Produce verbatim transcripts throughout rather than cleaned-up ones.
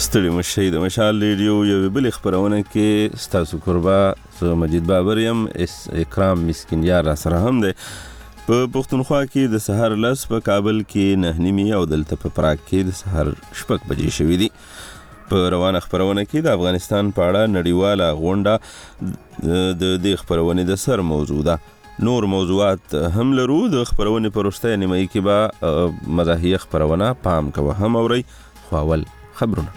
ستړي مشي د مشال ریډیو یو بل خبرونه کې ستاسو قربا زه مجید بابر یم. اکرام مسکین یار را سره هم دی. په پښتونخوا کې د سحر لس په کابل کې نه نیمي او دلته په پراګ کې د سحر شپږ بجې شوي دي. په روانه خبرونه کې د افغانستان په اړه نړیواله غونډه د دې خبرونې د سر موضوع ده. نور موضوعات هم لرو. د خبرونې په وروستۍ نیمایي کې به مزاحیه خبرونه پام کوه هم اورئ. خو اول خبرونه.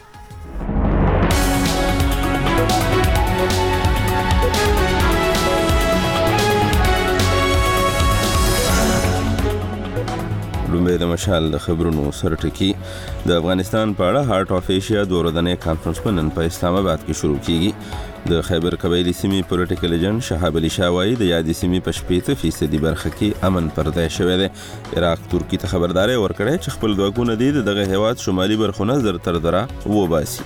لومړی د مشال د خبرونو سر ټکی. د افغانستان په اړه هارت اف ایشیا د ورځنۍ کانفرنس په نن په اسلام آباد کې شروع کیږي. د خیبر قبایلی سیمې پولیټیکل ایجنټ شهاب علي شاه وایي د یادې سیمې په شپېته فیصدي برخه کې امن پر ځای شوی دی. عراق ترکي ته خبرداری ورکړی چې خپل ځواکونه دي د دغه هیواد شمالي برخونه زر تر زره وباسي.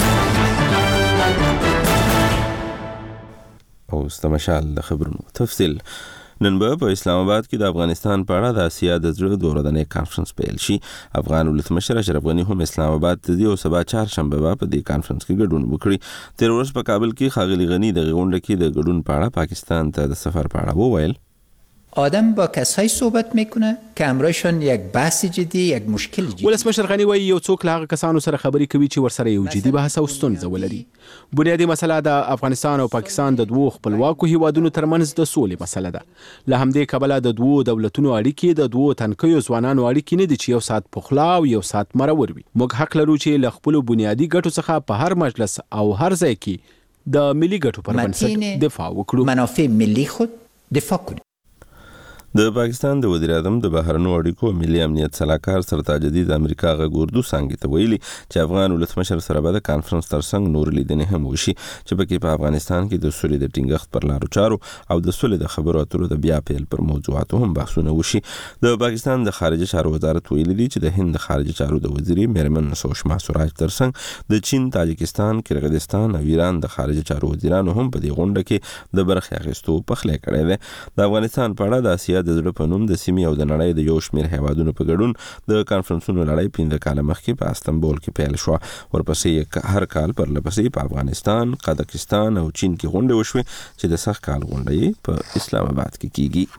اوس د مشال د خبرونو تفصیل. نن به په اسلام آباد کې د افغانستان په اړه د اسیا د زړه د ورځنۍ کانفرنس پیل شي. افغان ولسمشر اشرف غني هم اسلام آباد ته ځي او سبا چهارشنبه به په دې کانفرنس کې ګډون وکړي. تیر ورځ په کابل کې ښاغلي غني د غونډه کې د ګډون په اړه پاکستان ته د سفر په اړه وویل. آدم با کسایی صحبت میکنه که همراهشون یک بحث جدی یک مشکل جدی. ولسمشر غني وایي یو څوک له هغه کسانو سره خبرې کوي چې ورسره یو جدي بحث او ستونزه ولري. بنیادی مسله د افغانستان او پاکستان د دوو خپلواکو هیوادونو ترمنځ د سولې مسله ده. له همدې کبله د دوو دولتونو اړیکې د دوو تنکیو ځوانانو اړیکې نه دي چې یو ساعت پخلا او یو ساعت مرور وي. موږ حق لرو چې له خپلو بنیادی ګټو څخه په هر مجلس او هر ځای کې د ملي ګټو پر بنسټ دفاع وکړو. منافع ملی خود دفاع کنیم. د پاکستان د وزیر اعظم د بهرنیو اړیکو ملي امنیت سلاکار سرتاج الدین د امریکا غږ اردو څانګې ته ویلي چې افغان ولسمشر سره به د کانفرنس ترڅنګ نور لیدنې هم وشي چې پکې په افغانستان کې د سولې د ټینګښت پر لارو چارو او د سولې د خبرو اترو د بیا پیل پر موضوعاتو هم بحثونه وشي. د پاکستان د خارجه چارو وزارت ویلي دی چې د هند د خارجه چارو د وزیر میرمن سوشما سوراج ترڅنګ د چین، تاجکستان، کرغیزستان او ایران د خارجه چارو وزیرانو هم په دې غونډه کې د برخې اخیستو پخلی کړی دی. د افغانستان په اړه د اسیا د زړه په نوم د سیمې او د نړۍ د یو شمېر هیوادونو په ګډون د کانفرنسونو لړۍ پنځه کاله مخکې په استنبول کې پیل شوه. ورپسې هر کال پرلپسې په افغانستان، قزاقستان او چین کې غونډې وشوې چې د سږ کال غونډه په اسلام آباد کې کیږي.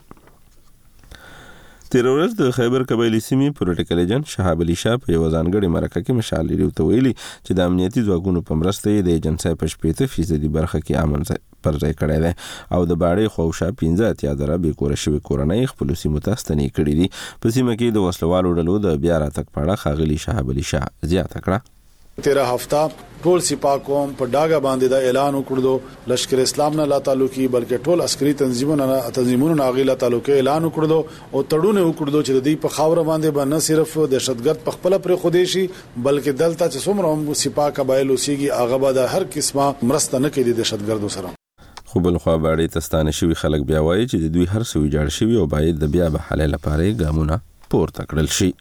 تیر ورځ د خیبر قبایلی سیمې پولیټیکل ایجنټ شهاب علي شاه په یوه ځانګړې مرکه کې مشال ریډیو ته ویلي چې د امنیتي ځواکونو په مرسته یې د ایجنسۍ په شپېته فیصدي برخه کې امن پر ځای کړی دی او د باړې خواوشا پنځه اتیا زره بې کوره شوې کورنۍ خپلو سیمو ته ستنې کړي دي. په سیمه کې د وسلوالو ډلو د بیا راتګ په اړه ښاغلي شهاب علي شاه زیاته کړه. تیرا هفته ټول سپاه قوم په ډاګه باندې د اعلان وکړو لشکر اسلام نه لا تعلقي بلکې ټول عسکري تنظیمونو نه تنظیمونو نه غیلا تعلقي اعلان وکړو او تړونه وکړو چې د دې په خاور باندې به نه صرف دهشتګرد په خپل پر خودیشي بلکې دلته چې څومره سپاه قبایل اوسېږي هغه به د هر قسمه مرسته نه کوي د دهشتګردو سره. خو بل خو باندې تستانه شوی خلک بیا وایي چې د دوی هر څه ویجاړ شوی او باید د بیا بحاله لپاره ګامونه پورته کړل شي.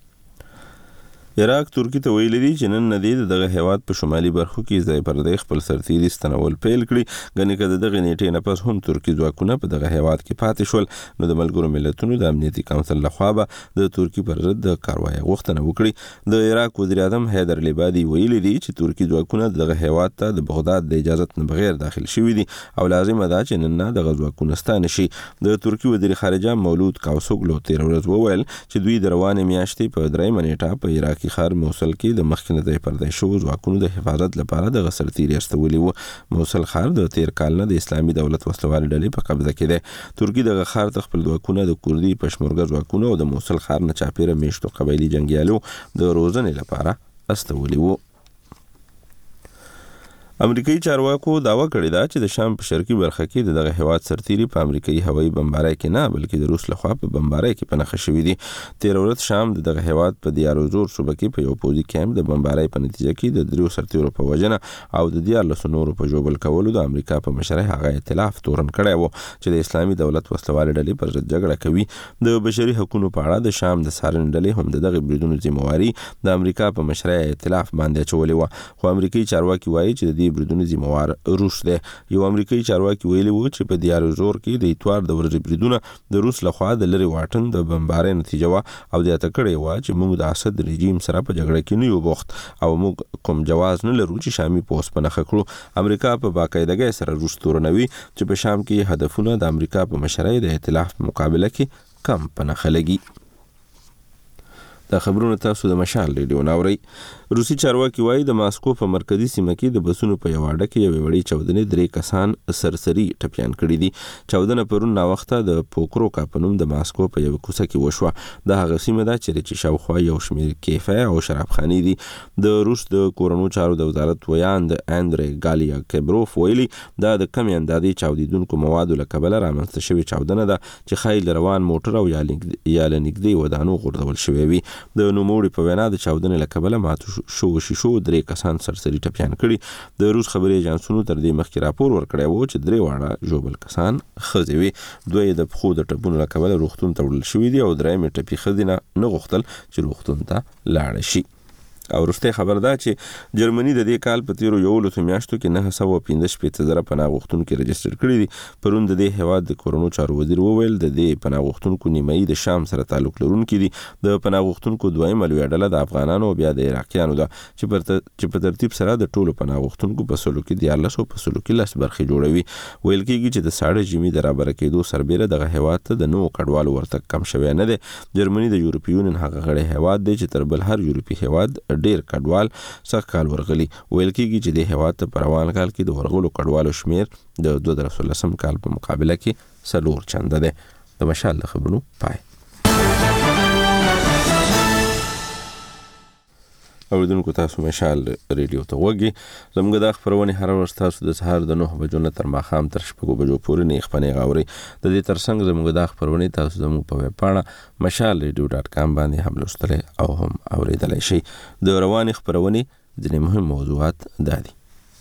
عراق ترکی ته ویلي دي چې نن ندی دغه هیواد په شمالي برخو کې ځای پر ځای خپل سرتیري ستنول پیل کړي. ګنې که د دغه نیټې نه پس هم ترکی ځواکونه په دغه هیواد کې پاتې شول نو د ملګرو ملتونو د امنیتي کونسل لخوا به د ترکی پر ضد د کاروایي غوښتنه وکړي. د عراق وزیر اعظم حیدر العبادي ویلي دي چې ترکی ځواکونه دغه هیواد ته د بغداد د اجازت نه بغیر داخل شوي دي او لازمه ده چې نن نه دغه ځواکونه ستانه شي. د ترکی وزیر خارجه مولود کاوسوګلو تیر ورځ وویل چې دوی د روانې میاشتې په درېیمه نیټه په عراقي ښار موصل کې د مخکنه ځای پر ځای شوو ځواکونو د حفاظت لپاره د سرتیري استولي وو. موصل ښار د تیر کال نه د اسلامي دولت وسلوالې ډلې په قبضه کې دی. ترکی دغه ښار ته خپل ځواکونه د کوردي پشمرګه ځواکونو او د موصل ښار نه چاپیره میشتو قبایلي جنګیالو د روزنې لپاره استولي وو. امریکایي چارواکو دعوه کړې ده چې د شام په شرقي برخه کې دغه هیواد سرتیري په امریکایي هوایي بمبارۍ کې نه بلکې د روس لخوا په بمبارۍ کې په نښه شوي دي. تیر ورځ شام د دغه هیواد په دیارزور صوبه کې په یو پوځي کیمپ د بمبارۍ په نتیجه کې د دریو سرتیرو په وژنه او د دیارلسو نورو په ژوبل کولو د امریکا په مشرۍ هغه ائتلاف تورن کړی و چې د اسلامي دولت وسلوالې ډلې پر ضد جګړه کوي. د بشري حقوقو په اړه د شام د څارنې ډلې هم د دغه بریدونو ذمہواري د امریکا په مشرۍ ائتلاف باندې اچولې وه. خو امریکایي چارواکي وایي چې د دې دې بریدونو ذمہوار روس دی. یو امریکایي چارواکي ویلي وو چې په دیار زور کې د اتوار د ورځې بریدونه د روس لخوا د لری واټن د بمبارۍ نتیجه وه او د اتکړې وه چې موږ د اسد رژیم سره په جګړه کې نه یو بوخت او موږ کوم جواز نه لرو چې شامي پوسټ په نښه کړو. امریکا په باقاعدګۍ سره روس تورنوي چې په شام کې هدفونه د امریکا په مشرۍ د ائتلاف په مقابله کې کم په نښه لګي. دا خبرونه تاسو د مشال ریډیو ناوري. روسي چارواکي وایي د ماسکو په مرکزی سیمه کې د بسونو په یو اډه کې یوې وړې چاودنې درې کسان سرسري ټپیان کړي دي. چاودنه پرون ناوخته د پوکروکا په نوم د ماسکو په یو کوڅه کې وشوه. د هغه سیمه ده چې شاوخوا یو شمېر کیفه او شرابخانې دي. د روس د کورونو چارو د وزارت ویاند اندرې ګالیا کبروف ویلي دا د کمې اندازې چاودیدونکو موادو له کبله رامنځته شوې چاودنه ده چې ښایي له روان موټر او یا له نږدې ودانو غورځول شوې وي. د نوموړي په وینا د چاودنې له کبله ماتو شو شیشو درې کسان سرسري ټپیان کړي. د روس خبري ایجنسونو تر دې مخکې راپور ورکړی و چې درې واړه ژوبل کسان ښځې وي. دوی د پښو د ټپونو له کبله روغتون ته وړل شوي دي او درېیمې ټپي ښځې نه نه غوښتل چې روغتون ته لاړه شي. او وروستی خبر ده چې جرمني د دې کال په تیرو یولسو میاشتو کې نهه سوه پنځه شپېته زره پناه غوښتونکي رجسټر کړي دي. پرون د دې هیواد د کورونو چارو وزیر وویل د دې پناه غوښتونکو نیمایي د شام سره تعلق لرونکي دي. د پناه غوښتونکو دویمه لویه ډله د افغانانو او بیا د عراقیانو ده چې په ترتیب سره د ټولو پناه غوښتونکو په سلو کې دیارلس او په سلو کې لس برخې جوړوي. ویل کېږي چې د ساړه ژمي د رابره کېدو سربیره دغه هیواد ته د نوو کډوالو ورتګ کم شوی نه دی. جرمني د یورپي یونین هغه غړی هیواد دی چې تر بل هر یورپي هیواد ډیر کډوال سږ کال ورغلي. ویل کېږي چې د هیواد ته په روان کال کې د ورغلو کډوالو شمیر د دوه زره څلورم کال په مقابله کې څلور چنده دی. د مشال د خبرونو پای. اوریدونکو تاسو مشال ریډیو ته وګورئ. زموږ د خبرونه هر ورځ تاسو د سهار د نهه بجو نه تر ماښام تر شپږو بجو پورې نه خبرونه غاوري. د دې ترڅنګ زموږ د خبرونه تاسو زموږ په ویب پاڼه مشال ریډیو ډاټ کام باندې هم لوستلی او هم اوریدلای شئ. د رواني خبرونه ځینې مهم موضوعات دادي.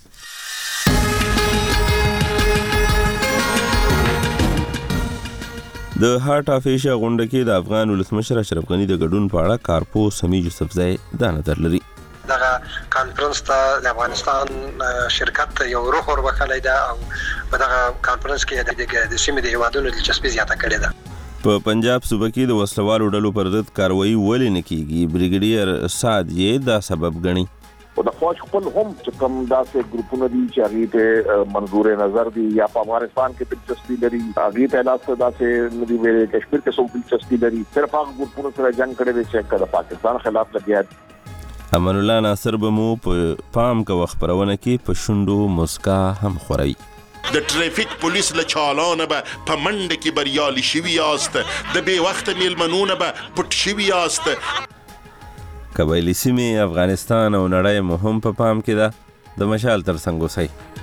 د هارت اف ایشیا غونډه کې د افغان ولسمشر اشرف غنی د ګډون په اړه کارپو سمي یوسفزئی دا نظر لري. دغه کانفرنس ته د افغانستان شرکت یو روح وربخلی ده او په دغه کانفرنس کې د سیمې د هیوادونو دلچسپي زیاته کړې ده. په پنجاب صوبه کې د وسلوالو ډلو پر ضد کاروایی ولې نه کیږي؟ بریګیډیر سعد یې دا سبب ګڼي. او د فوج خپل هم چې کوم داسې ګروپونه دي چې هغه ته منظور نظر دي یا په افغانستان کې دلچسپي لري هغه ته لاس داسې ندي ویلي کشمیر کې څو دلچسپي لري صرف هغه ګروپونه سره جنگ کړي دي چې د پاکستان خلاف لګیا. امان الله ناصر به مو په پام کا خبرونه کې په شونډو مسکا هم خوري. د ټریفیک پولیس له چالانه به په منډه کې بریالي شوي یاست. د بې وخته میلمنونه به پټ شوي یاست. قبایلی سیمې افغانستان او نړۍ مهم په پام کې ده. د مشال ترڅنګ اوسئ.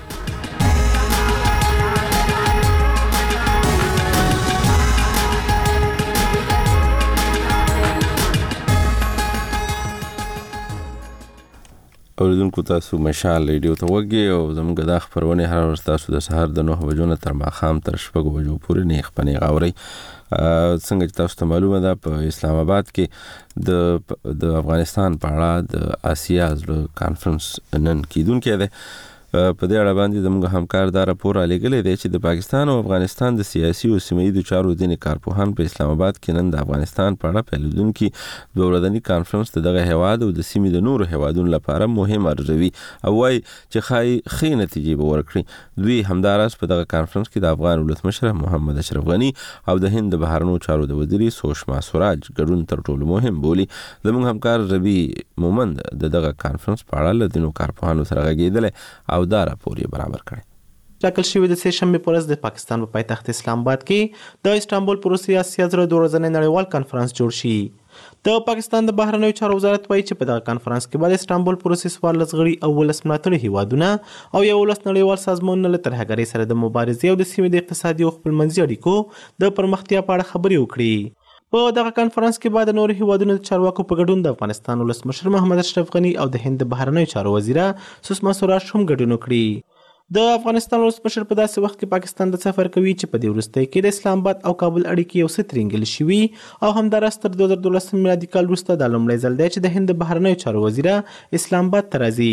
اوریدونکو تاسو مشال ریډیو ته وګورئ او زموږ د خبرونه هر ورځ تاسو د سهار د نهه بجو نه تر ماښام تر شپږو بجو پورې نه خبرونه غاوري. څنګه چې تاسو ته معلومه ده په اسلام آباد کې د د افغانستان په اړه د آسیا زړه کانفرنس نن کیدونکې ده. په دې اړه باندې زموږ همکار دا راپور رالیږلی دی چې د پاکستان او افغانستان د سیاسي او سیمه ییزو چارو ځینې کارپوهان په اسلام آباد کې نن د افغانستان په اړه پیلېدونکي دوه ورځني کانفرنس د دغه هیواد او د سیمې د نورو هیوادونو لپاره مهم ارزوي او وایي چې ښایي ښې نتیجې به ورکړي. دوی همداراز په دغه کانفرنس کې د افغان ولسمشر محمد اشرف غني او د هند د بهرنیو چارو د وزیرې سوشما سوراج ګډون تر ټولو مهم بولي. زموږ همکار ربی مومند د دغه کانفرنس په اړه له ځینو کارپوهانو سره غږېدلی او دا راپور یې برابر کړی. ټاکل شوی د سه شنبې په ورځ د پاکستان په پایتخت اسلام آباد کې د استانبول پر روسي آسیا زړه دوه ورځنی نړیوال کانفرنس جوړ شي. د پاکستان د بهرنیو چارو وزارت وایي چې په دغه کانفرنس کې به د استانبول پر روسي څوارلس غړي او ولس ملاتړي هیوادونه او یولس نړیوال سازمانونه له ترهګرۍ سره د مبارزې او د سیمې د اقتصادي او خپلمنځي اړیکو د پرمختیا په اړه خبرې وکړي. په دغه کانفرنس کې به د نورو هیوادونو د چارواکو په ګډون د افغانستان ولسمشر محمد اشرف غني او د هند د بهرنیو چارو وزیره سوشما سوراج هم ګډون وکړي. د افغانستان ولسمشر په داسې وخت کې پاکستان د سفر کوي چې په دې وروستۍ کې د اسلام آباد او کابل اړیکې یو څه ترینګل شوي او همداراز تر دوه زره دولسم میلادي کال وروسته دا لومړی ځل دی چې د هند د بهرنیو چارو وزیره اسلام آباد ته راځي.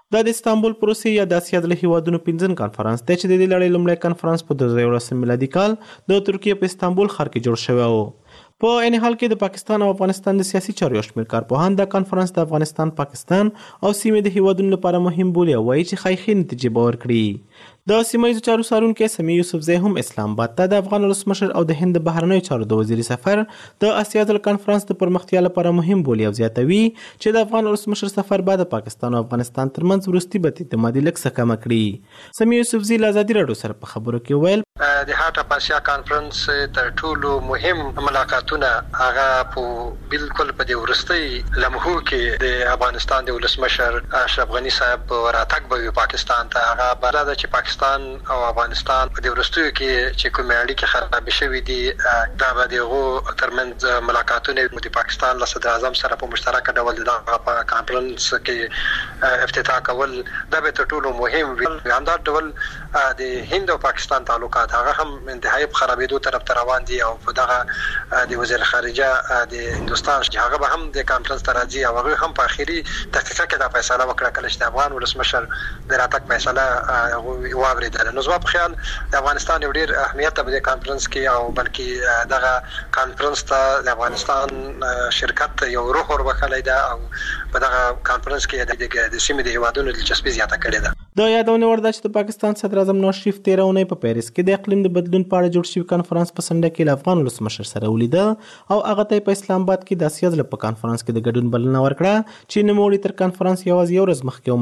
دا د استانبول پروسې یا د اسیا د هیوادونو پنځم کانفرنس دی چې د دې لړۍ لومړی کانفرنس په دوه زره یولسم میلادي کال د ترکیې په استانبول ښار کې جوړ شوی و. په عین حال کې د پاکستان او افغانستان د سیاسي چارو یو شمېر کارپوهان دا کانفرنس د افغانستان، پاکستان او سیمې د هیوادونو لپاره مهم بولي او وایي چې ښایي ښې نتیجې به ورکړي. د سیمه ییزو چارو څارونکی سمیع یوسفزی هم اسلام آباد ته د افغان ولسمشر او د هند د بهرنیو چارو د وزیر سفر د اسیا د کانفرنس د پرمختیا لپاره مهم بولي او زیاتوي چې د افغان ولسمشر سفر بعد د پاکستان او افغانستان ترمنځ وروستي بد اعتمادي لږ څه کمه کړي. سمیع یوسفزی له ازادي راډیو سره په خبرو کې ویل د هارټ اف اسیا کانفرنس تر ټولو مهم ملاقاتونه هغه په بالکل په دې ورستۍ لمحو کې د افغانستان د ولسمشر اشرف غنی صاحب راتګ به پاکستان ته هغه بل د چې پاکستان او افغانستان په دې ورستیو کې چې کومې اړیکې خراب شوې دي دا به دغه ترمنځ ملاقاتونه د پاکستان له صدر اعظم سره په مشترک ډول د کانفرنس کې افتتاح کول دا به تر ټولو مهم وي. همدا ډول د هند او پاکستان تعلقات هغه هم انتهایی خرابېدو طرف ته روان دي او په دغه د وزیر خارجه د هندستان چې هغه به هم د کانفرنس ته راځي او هغه هم په اخیری دقیقه کې دا فیصله وکړه کله چې د افغان ولسمشر د راتګ فیصله واوریدل. نو زما په خیال د افغانستان یو ډیر اهمیت په دې کانفرنس کې او بلکې دغه کانفرنس ته د افغانستان شرکت یو روح وربخلی ده او په دغه کانفرنس کې د سیمې د هیوادونو دلچسپي زیاته کړې ده. د یادونه وړ ده چې د پاکستان صدر اعظم نواز شریف تېره اونۍ په پیرس کې د اقلیم د بدلون په اړه جوړ شوي کانفرنس په څنډه کې له افغان ولسمشر سره ولیده او هغه ته په اسلام آباد کې د اسیا د په کانفرنس کې د ګډون بلنه ورکړه چې نوموړي تر کانفرنس یوازې یو ورځ مخکې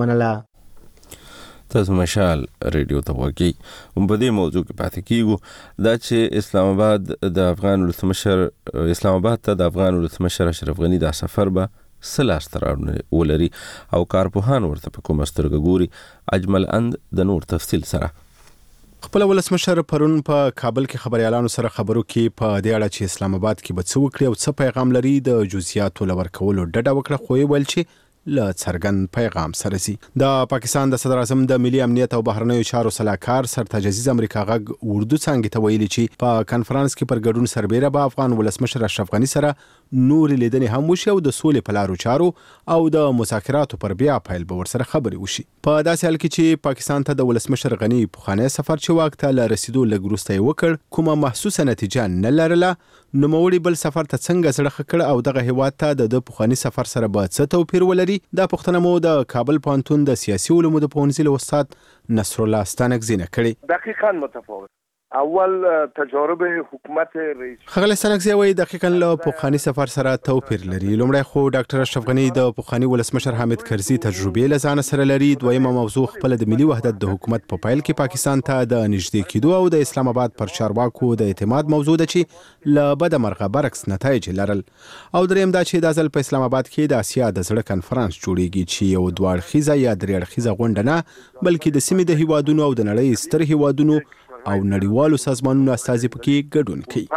ومنله. تاسو مشال ریډیو ته وګورئ. په دې موضوع کې پاتې کیږو دا چې اسلام آباد د افغان ولسمشر اسلام آباد ته د افغان ولسمشر اشرف غنی دا سفر به سلاس تراونه ولري او کارپوهان ورته په کومه سترګه ګوري. اجمل اند د نور تفصیل سره خپل ولسمشر پرون په کابل کې خبريالانو سره خبرو کې په دې اړه چې اسلام آباد کې به څه وکړي او څه پیغام لري د جزئیاتو لور کولو ډډه وکړه، خو یې ویل چې له څرګند پیغام سره سي. د پاکستان د صدر اعظم د ملي امنیت او بهرنیو چارو سلاکار سرتاج عزیز امریکا غږ اردو څنګه ته ویلي چې په کانفرنس کې پر ګډون سربېره به افغان ولسمشر اشرف غنی سره نور لیدنې هم وشي او د سولې په لارو چارو او د مذاکراتو پر بیا پیل به ورسره خبرې وشي. په داسې حال کې چې پاکستان ته د ولسمشر غنی پخوانی سفر چې واک ته له رسیدو لږ وروسته یې وکړ کومه محسوسه نتیجه نه لرله، نوموړي بل سفر ته څنګه زړه ښه کړ او دغه هیواد ته د پخوانی سفر سره به څه توپیر ولري؟ دا پوښتنه مو د کابل پوهنتون د سیاسي علومو د پوهنځي له استاد نصر الله ستانکزي نه کړې. دقیقاً متفاوت. اول تجارب حکومت رئیس خغل ستانکزي وایي دقیقاً له پخوانی سفر سره توپیر لري. لومړی خو ډاکټر اشرف غنی د پخوانی ولسمشر حامد کرزي تجربې له ځان سره لري. دویمه موضوع خپل د ملي وحدت د حکومت په پیل کې پاکستان ته د نږدې کېدو او د اسلام آباد پر چارواکو د اعتماد موضوع ده چې له بده مرغه برعکس نتایج لرل. او دریم دا چې د ځل په اسلام آباد کې د اسیا د زړه کانفرنس جوړیږي چې یو دوه اړخیزه یا درې اړخیزه غونډه نه بلکې د سیمې د هیوادونو او د نړۍ ستر هیوادونو او نړیوالو سازمانونو استازي پکې ګډون کوي.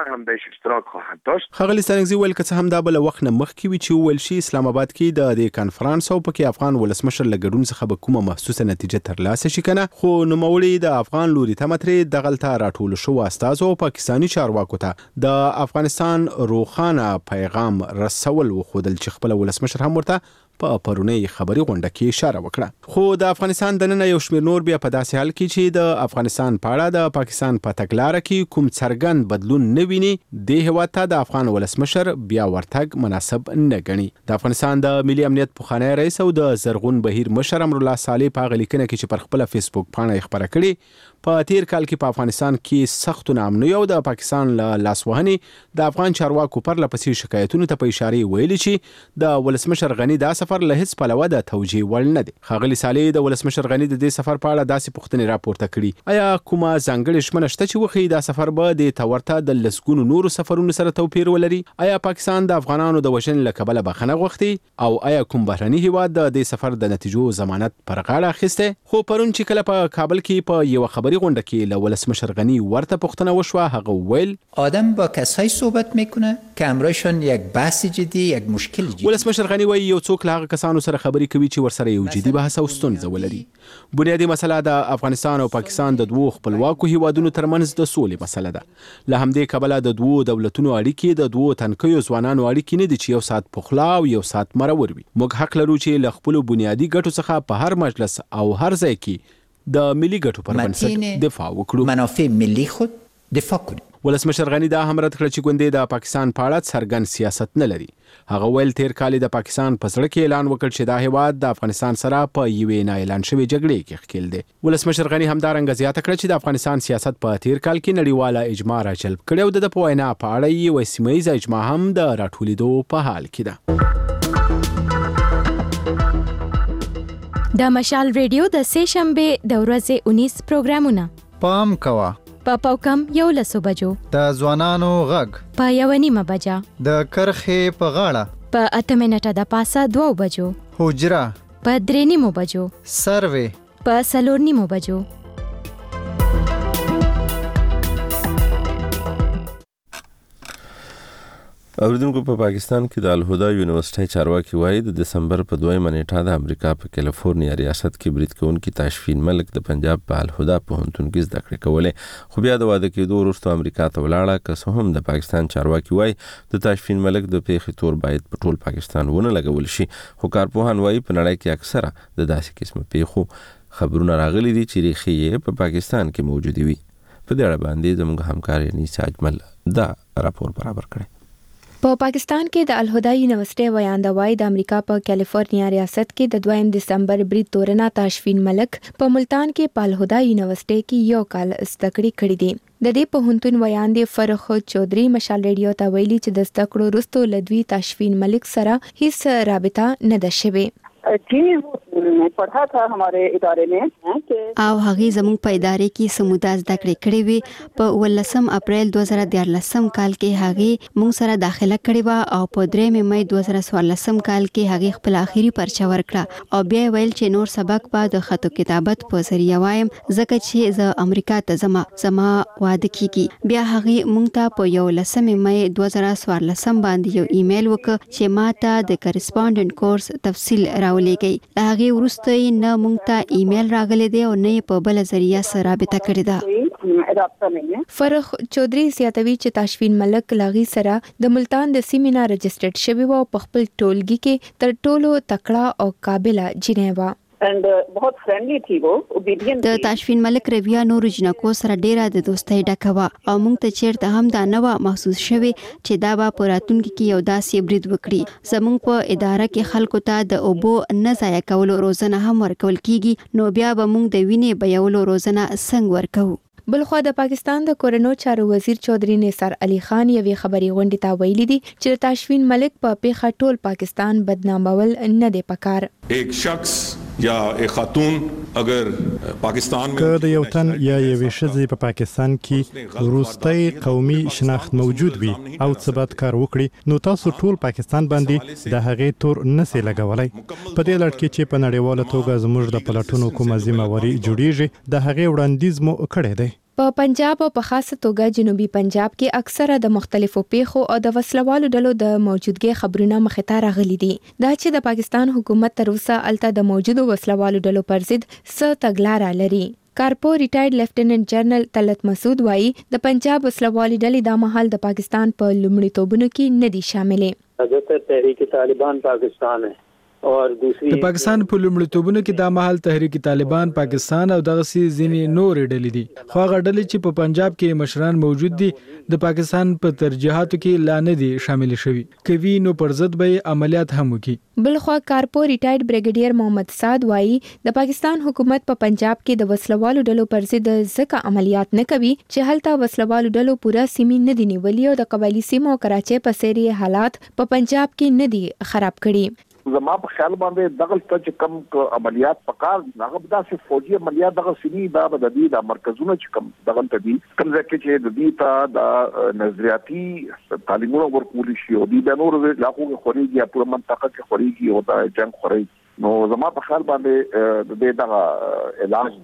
خغلی ستانکزي ویل که څه هم دا بل وخت نه مخکې وي چې ویل شي اسلام آباد کې د دې کانفرنس او پکې افغان ولسمشر له ګډون څخه به کومه محسوسه نتیجه ترلاسه شي کنه، خو نوموړي د افغان لوري ته مترې دغلته راټول شو استازو او پاکستاني چارواکو ته د افغانستان روخانه پیغام رسول وخودل چې خپل ولسمشر هم ورته په پرونی خبري غونډه کې اشاره وکړه. خو د افغانستان د نن یو شمېر نور بیا په داسې حال کې چې د افغانستان په اړه د پاکستان په تګلاره کې کوم څرګند بدلون نه ویني، د هیواد ته د افغان ولسمشر بیا ورتګ مناسب نه ګڼي. د افغانستان د ملي امنیت پخوانی رئیس او د زرغون بهیر مشر امرالله صالح په هغه لیکنه کې چې پر خپل فیسبوک پاڼه خبره کړې په تیر کال کې په افغانستان کې سخت نامنوي او د پاکستان له لاسوهنې د افغان چارواکو پر لپسې شکایتونو ته په اشاره ویلي چې د ولسمشر غنی دا سفر له هیڅ پلوه د توجیه وړ نه دی. ښاغلي صالح د ولسمشر غنی د دې سفر په اړه داسې پوښتنې راپورته کړي، آیا کومه ځانګړې ژمنه شته چې وښیي دا سفر به د تورته د لسګونو نورو سفرونو سره توپیر ولري؟ آیا پاکستان د افغانانو د وژنې له کبله بخښنه غوښتې او آیا کوم بهرني هیواد د دې سفر د نتیجو ضمانت پر غاړه اخیسته؟ خو پرون چې کله په کابل کې په یو خبري دې غونډه کې له ولسمشر غني ورته پوښتنه وشوه. هغه وویل آدم با کسایی صحبت میکنه که همراهشان یک بحث جدی یک مشکل جدی. ولسمشر غني وایي یو څوک له هغه کسانو سره خبرې کوي چې ورسره یو جدي بحث او ستونزه ولري. بنیادي مسله د افغانستان او پاکستان د دوو خپلواکو هیوادونو ترمنځ د سولې مسله ده. له همدې کبله د دوو دولتونو اړیکې د دوو تنکیو ځوانانو اړیکې نه دي چې یو ساعت پخلا او یو ساعت مرور وي. موږ حق لرو چې له خپلو بنیادي ګټو څخه په هر مجلس او هر ځای کې د ملي ګټو پر بنسټ دفاع وکړو. منافع ملي خود دفاع کړو. ولسمشر غني دا هم رد کړ چې ګوندې د پاکستان په اړه څرګند سیاست نه لري. هغه ویل تیر کال د پاکستان په زړه کې اعلان وکړ چې دا هیواد د افغانستان سره په یوې نه اعلان شوې جګړې کې ښکیل دی. ولسمشر غني همدارنګه زیاته کړه چې د افغانستان سیاست په تیر کال کې نړیواله اجماع راجلب کړې او د په وینا په اړه یې سیمه ییزه اجماع هم د راټولېدو په حال کې ده. د مشال ریډیو د سه شنبه د ورځې انیس پروګرامونه پام کوه په پاوکم یو لسو بجو د ځوانانو غږ په یو نیمه بجه د کرخې په غاړه په اته منټه د پاسه دوه بجو حجره په درې نیمو بجو سروې په څلور نیمو بجو. اوریدونکو په پاکستان کې د الهدا یونیورسيټي چارواکي وایي د دسمبر په دویمه نیټه د امریکا په کیلیفورنیا ریاست کې برید کوونکي تاشفین ملک د پنجاب په الهدا پوهنتون کې زده کړې کولې، خو بیا د واده کېدو وروسته امریکا ته ولاړه. که څه هم د پاکستان چارواکي وایي د تاشفین ملک د پیښې تور باید په ټول پاکستان ونه لګول شي، خو کارپوهان وایي په نړۍ کې اکثره د داسې قسمه پیښو خبرونه راغلي دي چې ریښې یې په پاکستان کې موجودې وي. په دې اړه باندې زموږ همکار انیسا اجمل دا راپور برابر کړی. په پا پاکستان کې د الهدا یونیورسيټي ویاندوی د امریکا په کیلیفورنیا ریاست کې د دویم دسمبر برید تورنه تاشفین ملک په ملتان کې په الهدا یونیورسيټي کې یو کال زده کړې کړې دي. د دې پوهنتون ویاندې فرخ چودري مشال ریډیو ته ویلي چې د زده کړو وروسته لدوی تاشفین ملک سره هیڅ رابطه نه ده شوې. پڑھا تھا ہمارے ادارے میں او هغه زموږ په ادارې کې سمودا زده کړې کړې وي. په ولسم اپریل دوه زره دیارلسم کال کې هغه موږ سره داخله کړې و او په درې مې دوه زره څوارلسم کال کې هغه خپل اخیری پرچه ورکړه او بیا ویل چې نور سبق به د خط کتابت په ذریعہ وایم ځکه چې زه امریکا ته زما زما واده کیږي. بیا هغه موږ ته په یو لسم مې دوه زره څوارلسم باندې یو ایمیل وکړ چې ما ته د کریسپونډنټ کورس تفصیل راولېږي. هغه ورسته نه مونږ ته ایمیل راغلی دی او نه په بل ذریعہ سره رابطه کړې ده. فرخ چودري زیاتوي چې تاشفین ملک لاغي سره د ملتان د سیمینا رجسټرډ شوی و په خپل ټولګي کې تر ټولو تکړه او قابله جنې و. and بہت فرندلی تھی وہ اوبیډینټ. د تاشفین ملک رویه نور جنکو سره ډیره د دوستۍ ډکه و او موږ ته چیرته هم دا نه و محسوس شوی چې دا به په راتلونکي کې یو داسې برید وکړي. زموږ په اداره کې خلکو ته د اوبو نه ضایع کولو روزنه هم ورکول کیږي، نو بیا به موږ د وینې بیولو روزنه څنګه ورکوو؟ بلخوا د پاکستان د کورنو چارو وزیر چودري نثار علي خان یوې خبري غونډې ته ویلي دي چې تاشفین ملک په پیښه ټول پاکستان بدنامول نه دی پکار. ایک شخص یا ایک خاتون اگر پاکستان میں که د یو تن یا یوې ښځې په پاکستان کې وروستی قومي شناخت موجود وي او څه بد کار وکړي، نو تاسو ټول پاکستان باندې د هغې تور نسئ لګولی. په دې لړ کې چې په نړیواله توګه زموږ د پلټونو کومه ذمهواري جوړیږي د هغې وړاندیز مو کړی دی. په پنجاب او په خاصه توګه جنوبي پنجاب کې اکثره د مختلفو پیښو او د وسلوالو ډلو د موجودګۍ خبرونه مخې ته راغلي دي. دا چې د پاکستان حکومت تر اوسه الته د موجودو وسلوالو ډلو پر ضد څه تګلاره لري. کارپو ریټایرډ لیفټیننټ جنرال طلعت مسعود وایي د پنجاب وسلوالي ډلې دا مهال د پاکستان په لومړیتوبونو کې نه دي شاملې. حضرت تحریک طالبان پاکستان ہے اور دوسری د پاکستان په لومړیتوبونو کې دا مهال تحریک طالبان پاکستان او دغه سي ځینې نورې ډلې دي، خو هغه ډلې چې په پنجاب کې مشران موجود دي د پاکستان په ترجیحاتو کې لا نه دي شامل شوي، کوي نو پر ضد به عملیات هم وکړي. بلخوا کارپو ریټایرډ بریګیډیر محمد سعد وایي د پاکستان حکومت په پنجاب کې د وسلوالو ډلو پر ضد ځکه عملیات نه کوي چې هلته وسلوالو ډلو پوره سیمې نه دي نیولې او د قبایلي سیمو او کراچۍ په څېر حالات په پنجاب کې نه دي خراب کړي. زما په خیال باندې دغه چې کم عملیات پکار هغه داسې فوجي عملیات دغه سني دا د دې د مرکزونو چې کم دغه تدي کوم ځکه چې د دې ته د نظریاتي تعلیمونو ورکول شي او د نور علاقو کې خوريږي یا په منطقه کې خوريږي او د جنگ خوري. نو زما په خیال باندې د دې دغه علاج دی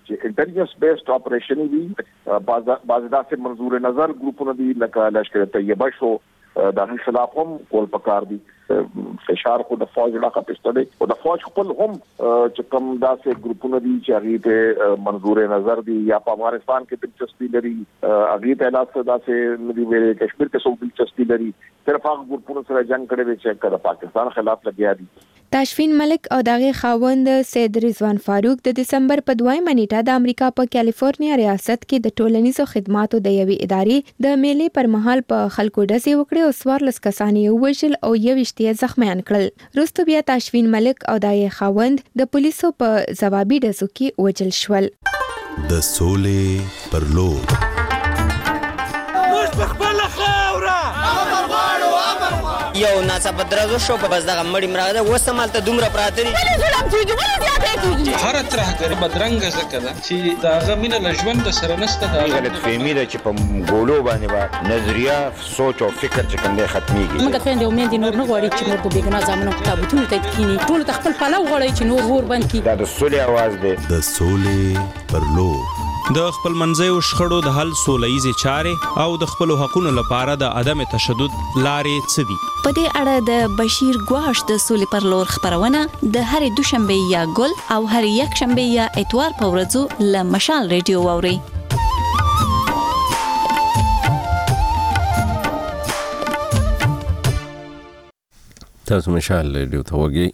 چې انټيليجنس بیسډ اپریشن وي باز باز داسې منظور نظر ګروپونه دي لکه لشکر طیبه شو د هغې خلاف هم کول پکار دي فشار خو د فوج علاقه پېسته دی او د فوج خپل هم چې کوم داسې ګروپونه دي چې هغې ته منظور نظر دي یا په افغانستان کې دلچسپي لري هغې ته لاس داسې نه دي ویلې کشمیر کې څوک دلچسپي لري صرف هغه ګروپونو سره جنګ کړی دی چې د پاکستان خلاف لګیا دي. تاشفین ملک او دغه خاوند سید رضوان فاروق د دسمبر په دویمه نیټه د امریکا په کالیفورنیا ریاست کې د ټولنیزو خدماتو د یوې ادارې د میلې پر مهال په خلکو ډزې وکړې او څوارلس کسان یې ووژل او یوویشت یې زخمیان کړل. وروسته بیا تاشفین ملک او دغه خاوند د پولیسو په ځوابي ډزو کې وژل شول. د سولې پر لور یو ناڅاپه درزو شو په بس دغه مړی مراغه وسه مالته دومره پراته دي هر ترهګر بدرنګ زکه ده چې داغه مینه لژوند سره نسته دا غلط فهمي ده چې په ګولو باندې با نظریه سوچ او فکر چې کوم دی ختميږي. موږ ته د امید نور نه غواړي چې نور د بیګنا ځامنو کتابونه ته کینی ټول خپل پلو غواړي چې نور ور باندې کی دا د سولې आवाज دی. د سولې پر لور د خپل منځیو شخړو د حل سولهیزې چارې او د خپل حقوقو لپاره د عدم تشدد لارې څه دي. په دې اړه د بشیر ګواش د سولې پر لور خبرونه د هرې دوشنبه یا ګل او هرې یک شنبه یا اتوار په ورځو له مشال ریډیو واوري. تاسو مشال ریډیو ته وګورئ.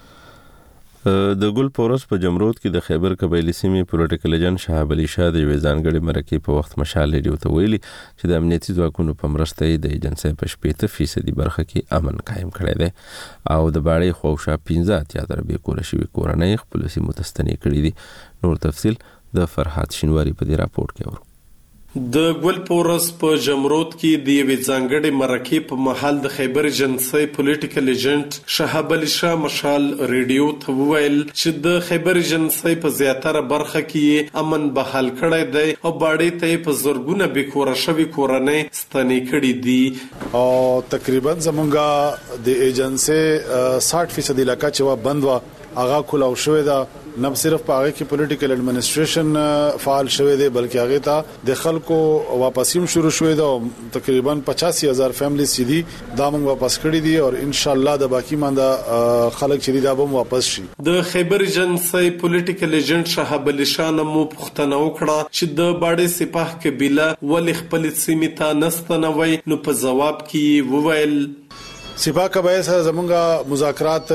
د ګل پورس په جمرود کې د خیبر قبایلی سیمې پولیټیکل ایجنټ شهاب علي شاه د یوې ځانګړې مرکې په وخت مشال ریډیو ته ویلي چې د امنیتي ځواکونو په مرسته یې د ایجنسۍ په شپېته فیصدي برخه کې امن قایم کړی دی او د باړې خواوشا پنځه اتیا زره بې کوره شوي کورنۍ خپلو سیمو ته ستنې کړي دي. نور تفصیل د فرحات شینواري په دې راپورټ کې اورو. د ګل پورس په جمرود کې د یوې ځانګړې مرکې په محل د خیبر ایجنسۍ پولیټیکل ایجنټ شهاب علي شاه مشال ریډیو ته وویل چې د خیبر ایجنسۍ په زیاتره برخه کې امن بحال کړی دی او باړې ته په زرګونه بې کوره شوي کورنۍ ستنې کړي دي او تقریبا زمونږ د ایجنسۍ ساठ فیصد علاقه چې وا بند وا هغه کلاو شوې ده. نه صرف په هغه کې پولیټیکل ایڈمنسټریشن فعال شوی دی بلکې هغه ته د خلکو واپسیم شروع شوی دی. تقریبا پچاسی هزار فیملی سي دي دا موږ واپس کړی دي او ان شاء الله د باقی مانده خلک چې دا به واپس شي. د خیبر ایجنسۍ پولیټیکل ایجنټ شهاب علي شاه مو پښتنه وکړه چې د باړې سپاه قبيله ولې خپل سیمې ته نستنوي نو په جواب کې وویل سپاه قبایل سره زمونږه مذاکرات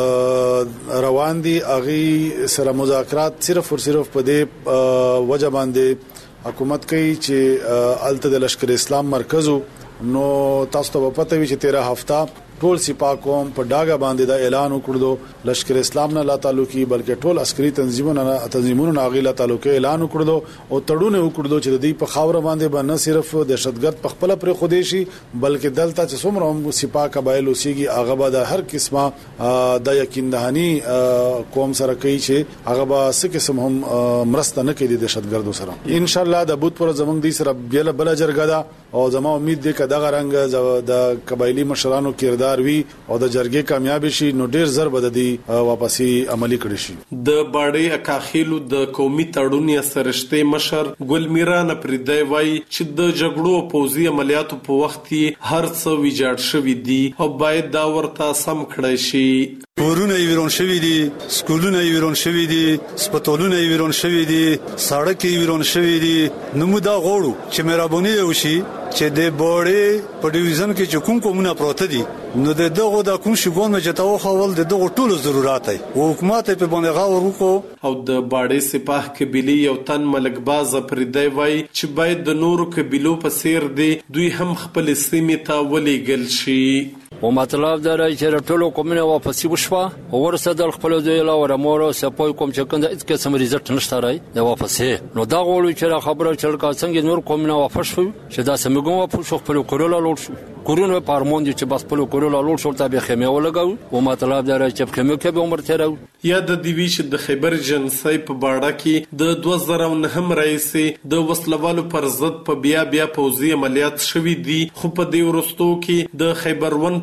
روان دي. اغي سره مذاکرات صرف او صرف په دې وجه باندې حکومت کوي چې الته د لشکر اسلام مرکزو نو تاسو ته پته وي چې تیرہ هفته ټول سپاه قوم په ډاګه باندې دا اعلان وکړو لشکر اسلام نه لا تعلقي بلکې ټول عسکري تنظیمونو نه تنظیمونو نه غیلا تعلق اعلان وکړو او تړونه وکړو چې د دې په خاور باندې به نه صرف دهشتګرد په خپل پر خودیشي بلکې دلته چې څومره سپاه قبایل اوسېږي هغه به د هر قسمه د یقین دهني قوم سره کوي چې هغه به څه قسم هم مرسته نه کوي د دهشتګردو سره. ان شاء الله د بوت پر زمونږ دي سره بل بل جرګه ده او زما امید دی چې دغه رنګ د قبایلی مشرانو کردار وی او د جرګې کامیاب شي نو ډیر زر بددي واپسی عملی کړی شي. د باړې اکاخیلو د قومي تړون یا سرشته مشر ګل میران پردی وای چې د جګړو پوزي عملیاتو په وخت کې هر څه ویجاړ شوی دی او باید دا ورته سم کړی شي. کورونه یې ویرون شوی دي، سکولونه یې ویرون شوی دي، سپټولونه یې ویرون شوی دي، سړک یې ویرون شوی دي. نو موږ دا غواړو چې مهرباني وشي چې د باړې په ډیویژن کې چې کوم کومونه پروت دي نو د دغه د کوم شګون مجتاو خول د دغه ټولو ضرورت دی او حکومت په باندې غاور وکړو. او د باړې سپاه قبيله یو تن ملک باز پر دی وای چې باید د نورو قبيلو په سیر دی دوی هم خپل سیمې ته ولېګل شي. او مطلب دا راځي چې ټولو کومونه واپس وشوه او ورسره د خپل ځای لا ورمورو سپوي کوم چې کنده اڅ کې سم ریزلټ نشته راي دا واپس نو دا غوړو چې خبره چلکا څنګه نور کومونه واپس شو چې دا سمګو واپس شو خپل کورولا لوړ شو کورونه پارمون دي چې بس خپل کورولا لوړ شو ته به خیمه ولګاو او مطلب دا راځي چې خیمه کې به عمر تیرو. یا د دیویش د خیبر ایجنسۍ په باړه کې د دوه زره نهم رئیس د وسلوالو پر ضد په بیا بیا پوزي عملیات شوې دي خو په دې ورستو کې د خیبر ون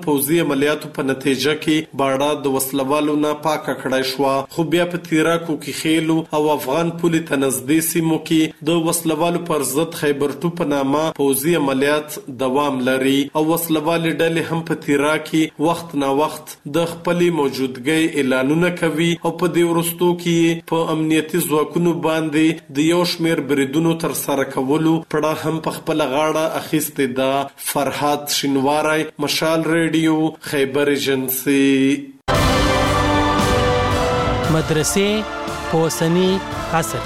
پوځي عملیاتو په نتیجه کې باړه د وسلوالو نه پاکه کړای شو، خو بیا په تیراکو کې خېلو او افغان پولي ته نږدې سیمو کې د وسلوالو پر ضد خیبر ټو په نامه پوځي عملیات دوام لري او وسلوالې ډلې هم په تیرا کې وخت نا وخت د خپلې موجودګۍ اعلانونه کوي او په دې وروستو کې په امنیتي ځواکونو باندې د یو شمېر بریدونو تر سره کولو پړه هم په خپل غاړه اخیستې ده. فرحات شینواری، مشال ریډیو، خیبر ایجنسی. مدرسې په اوسني عصر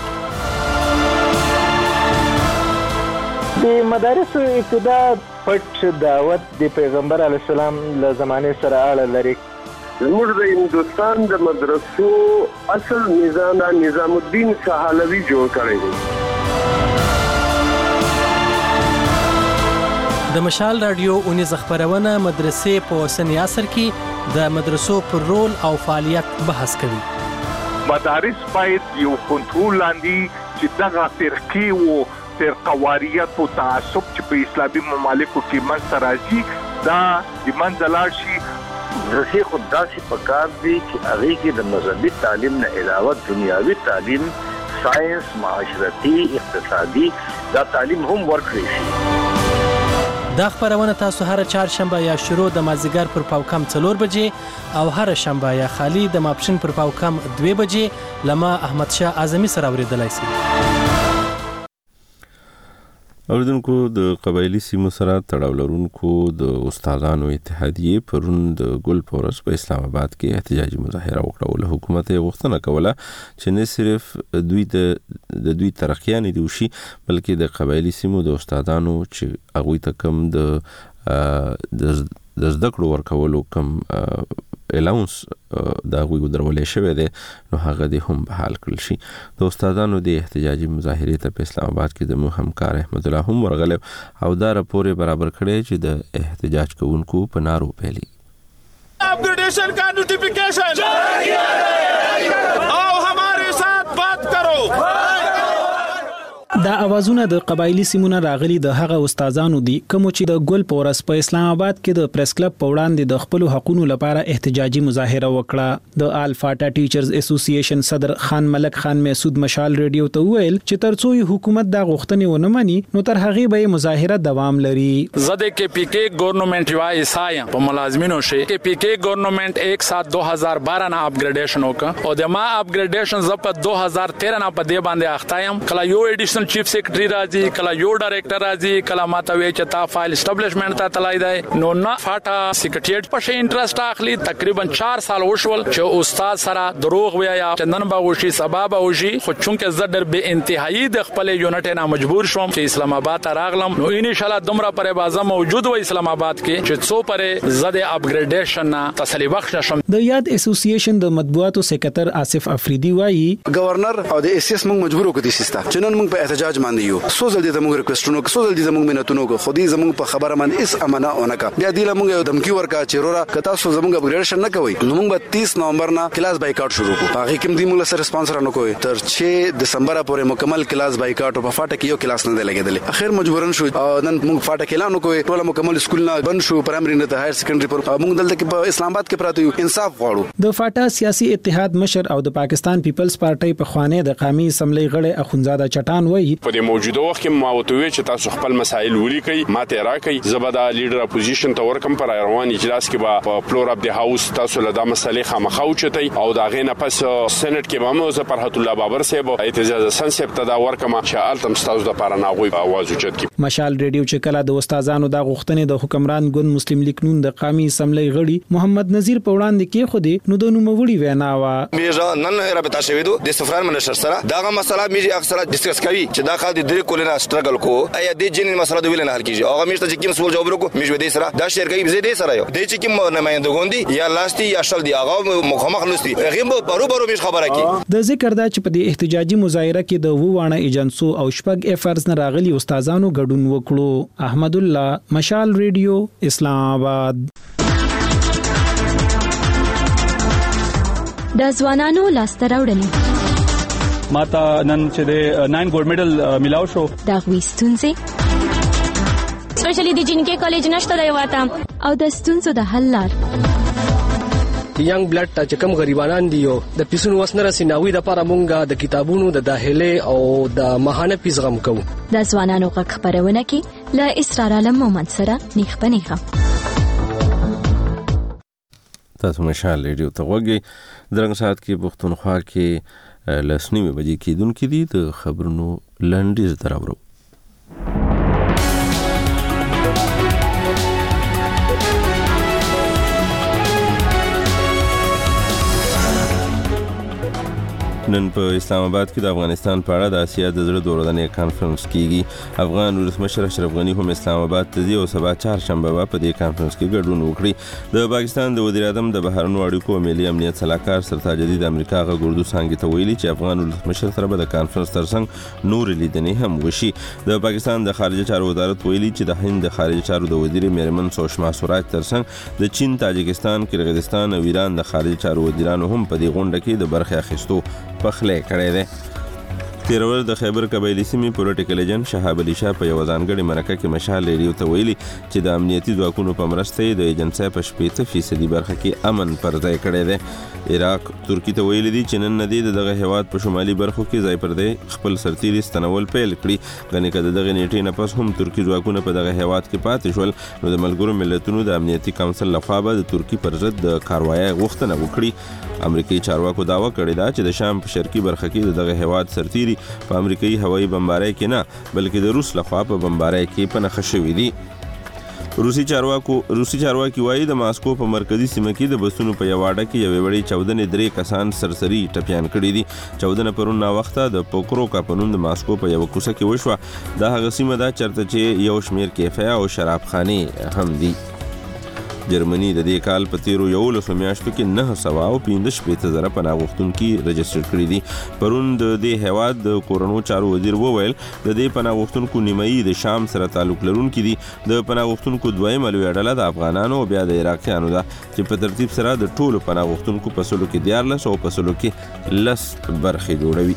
د مدارسو ابتدا پټ دعوت د پیغمبر علیه السلام له زمانې سره اړه لري. زموږ د هندوستان د مدرسو اصل نظام نظام الدین سهالوي جوړ کړی دی. د مشال رادیو اونیز خبرونه مدرسې په اوسني عصر کې د مدرسو پر رول او فعالیت بحث کوي. مدارس باید یو کنټرول لاندې چې دغه فرقې او فرقواریت او تعصب چې په اسلامي ممالکو کې منځ راځي دا د منځ لاړ شي. مدرسې خو داسې پکار دي چې هغې کې د مذهبي تعلیم نه علاوه دنیاوي تعلیم، ساینس، معاشرتي، اقتصادي دا تعلیم هم ورکړی شي. دا خبرونه تاسو هر چهارشنبه یا شروع د مازیګر پر پاوکم څلور بجې او هر شنبه یا خالی د ماپښین پر پاوکم دوه بجې لما احمد شاه اعظمي سره اوریدلای شئ. اوریدونکو د قبایلی سیمو سره تړاو لرونکو د استادانو اتحادیه پرون د ګل پورس په اسلام آباد کې احتجاجي مظاهره وکړه. حکومت یې غوښتنه کوله چې نه صرف دوی د د دوی ترقیان دي وشي بلکې د قبایلی سیمو د استادانو چې هغوی ته کم د د زده کړو ورکولو کم الاونس دا غوي درولې شوی دی نو هغه دې هم بحال کړل شي. د استادانو د احتجاجي مظاهرې ته په اسلام آباد کې د همکار احمد الله هم ورغله او دا راپور برابر کړی چې د احتجاج کوونکو په نارو پیلي अपग्रेडेशन का नोटिफिकेशन आओ हमारे साथ बात करो. دا اوازونه د قبایلی سیمونه راغلي د هغه استادانو دي کوم چې د ګل پورس په اسلام آباد کې د پریس کلب په وړاندې د خپل حقوقو لپاره احتجاجي مظاهره وکړه. د الفاټا ټیچرز اسوسییشن صدر خان ملک خان مسعود مشال ریډیو ته ویل چې ترڅو حکومت دا غوښتنې ونه مني نو تر هغه به مظاهره دوام لري. زده کې پی کې گورنمنت یوای سایم په ملازمینو شي کې پی کې گورنمنت एक सात दो हज़ार बारह نه اپګریډیشن وکړه او د ما اپګریډیشن ز په दो हज़ार तेरह نه په دې باندې اختایم کله یو ایډیشنل چیف سیکریټری راځي کله یو ډایریکټر راځي کله ماته وی چې تا فایل اسټابلیشمنت ته تلای دی نو نه فاټا سیکریټریټ په شی انټرست اخلي. تقریبا چار سال وشول چې استاد سره دروغ ویا چندن باغوشي سبب اوشي خو چونکه زه در به انتهایی د خپل یونټ نه مجبور شوم چې اسلام آباد ته راغلم نو ان شاء الله دومره پر بازه موجود و اسلام آباد کې چې څو پر زده اپګریډیشن نه تسلی بخش شم. د یاد اسوسییشن د مطبوعاتو سکرټر آصف افریدي وایي گورنر او د اس اس موږ مجبور وکړو د سیستم چې نن موږ په احتجاج باندې یو سو ځل دې موږ ریکوېسټونو کو سو ځل دې موږ منتونو کو خو دې زموږ په خبره باندې اس امانه اونکا بیا دې موږ یو دمکی ورکا چې رورا کتا سو زموږ اپګریډیشن نه کوي نو موږ تیس نومبر نه کلاس بایکاټ شروع کو هغه کوم دې موږ سره سپانسر نه کوي تر छह دسمبر پورې مکمل کلاس بایکاټ په فاټه کې یو کلاس نه لګیدل اخر مجبورن شو نن موږ فاټه کې اعلان کوي ټول مکمل سکول نه بند شو پرایمري نه ته هایر سیکنډري پر موږ دلته کې په اسلام آباد کې پراته یو انصاف غواړو. د فاټا سیاسي اتحاد مشر او د پاکستان پیپلز پارټي په خوانه د قومي اسمبلی غړي اخونزاده چټان وایي په دې موجوده وخت کې ماوتوي چې تاسو خپل مسایل ولیکي ماته راکې زبدا لیډر اپوزیشن ته ورکم پر روان اجلاس کې په فلور اف دی هاوس تاسو له د مسلې خامخاو چتي او دا غینه پس سېنات کې به مو زه فرحت الله بابر صاحب اعتزاز سنسپ ته دا ورکم چې التم تاسو د پاره ناغوي आवाज اوچت کی. مشال ریډیو چې کله د استادانو د غوښتنې د حکمران ګوند مسلم لیگ نون د قومي اسمبلی غړي محمد نذیر په وړاندې کې خو دې نو د نوموړي وینا وا میرا نن رابطه شوی دو د سفران منشر سره داغه مسله میږي اکثره ډیسکس کوي چې دا خالد درې کولنا سټرګل کو ایا د جنین مسله د ویل نه حل کیږي هغه میشته چې کوم سوال جواب ورکو میږي د سره دا شیر کوي زه دې سره یو د چې کوم نمائنده ګوندي یا لاستی یا شل دی هغه مخامخ لستی هغه برو برو میش خبره کی د ذکر دا چې په دې احتجاجي مظاهره کې د ووانه ایجنسو او شپږ افرز نه راغلي استادانو ګډون وکړو. احمد الله مشال ریډیو اسلام آباد. د ځوانانو لاسته راوړنې ماته نن چې د ناین ګولډ میډل ملاو شو دا غوښتونځي سپیشلی د جنکې کالج نشته دی واته او د ستونزو د حل لار ینګ بلډ ته چې کوم غریبانان دي یو د پیسونو وس نه رسي ناوي د لپاره مونږه د کتابونو د داخله او د ماهانه فیس غم کوو د ځوانانو غږ خبرونه کې له اسرار عالم مومند سره نیخ په نیخه تاسو مشال ریډیو ته وګورئ درنګ سات کې پښتونخوا کې لسنیمه بجې کېدونکې دي د خبرونو لنډیز دراوړو نن په اسلام آباد کې د افغانستان په اړه د آسیا د زړه دوراني کانفرنس کیږي افغان ولسمشر اشرف غنی هم اسلام آباد ته دی او سبا چهارشنبه په دې کانفرنس کې ګډون وکړي د پاکستان د وزیر اعظم د بهرنیو اړیکو او ملي امنیت صلاحکار سرتاج جدید امریکا غ ګردو څنګه ته ویلي چې افغان ولسمشر سره به د کانفرنس ترڅنګ نور لیدنې هم وشي د پاکستان د خارجه چارو وزارت ویلي چې د هند د خارجه چارو د وزیر میرمن سوشما سوراج ترڅنګ د چین تاجکستان کرغیزستان او ایران د خارجه چارو وزیرانو هم په دې غونډه کې د برخه اخیستو پخلې کړې ده تیر ورځ د خیبر قبایلی سیمې پولیټیکل ایجنټ شهاب علي شاه په یو ځانګړي مرکه کې مشال ریډیو ته ویلي چې د امنیتي ځواکونو په مرسته د ایجنسۍ په شپږ فیصدي برخه کې امن پر ځای کړی دی عراق ترکی ته ویلي دي چې نن ندی دغه هیواد په شمالي برخو کې ځای پر ځای خپل سرتیري ستنول پیل کړي غني کده دغه نیټې نه پس هم ترکی ځواکونه په دغه هیواد کې پاتې شول نو د ملګرو ملتونو د امنیتي کونسل لخوا به د ترکی پر ضد د کاروایی غوښتنه وکړي امریکایي چارواکو داوا کړې ده چې د شام په شرقي برخه کې دغه هیواد سرتیري په امریکایي هوایي بمبارۍ کې نه بلکې د روس لخوا په بمبارۍ کې پنهخ شوي دي روسي چارواکو روسي چارواکي وایي د ماسکو په مرکزی سیمه کې د بسونو په یو اډه کې یو وړي چودنې درې کسان سرسري ټپيان کړي دي چودنه پرون نا وخته د پوکروکا په نوم د ماسکو په یو کوڅه کې وشوه دا هغه سیمه ده چرته چې یو شمیر کیفه او شرابخانه هم دي جرمني د دې کال په تیرو یو لسو میاشتو کې نه سوا او پنځه شپېته زره پناه غوښتونکي رجسټر کړي دي پرون د دې هیواد د کورونو چارو وزیر وویل د دې پناه غوښتونکو نیمایي د شام سره تعلق لرونکي دي د پناه غوښتونکو دویمه لویه ډله د افغانانو او بیا د عراقیانو ده چې په ترتیب سره د ټولو پناه غوښتونکو په سلو کې دیارلس او په سلو کې لس برخې جوړوي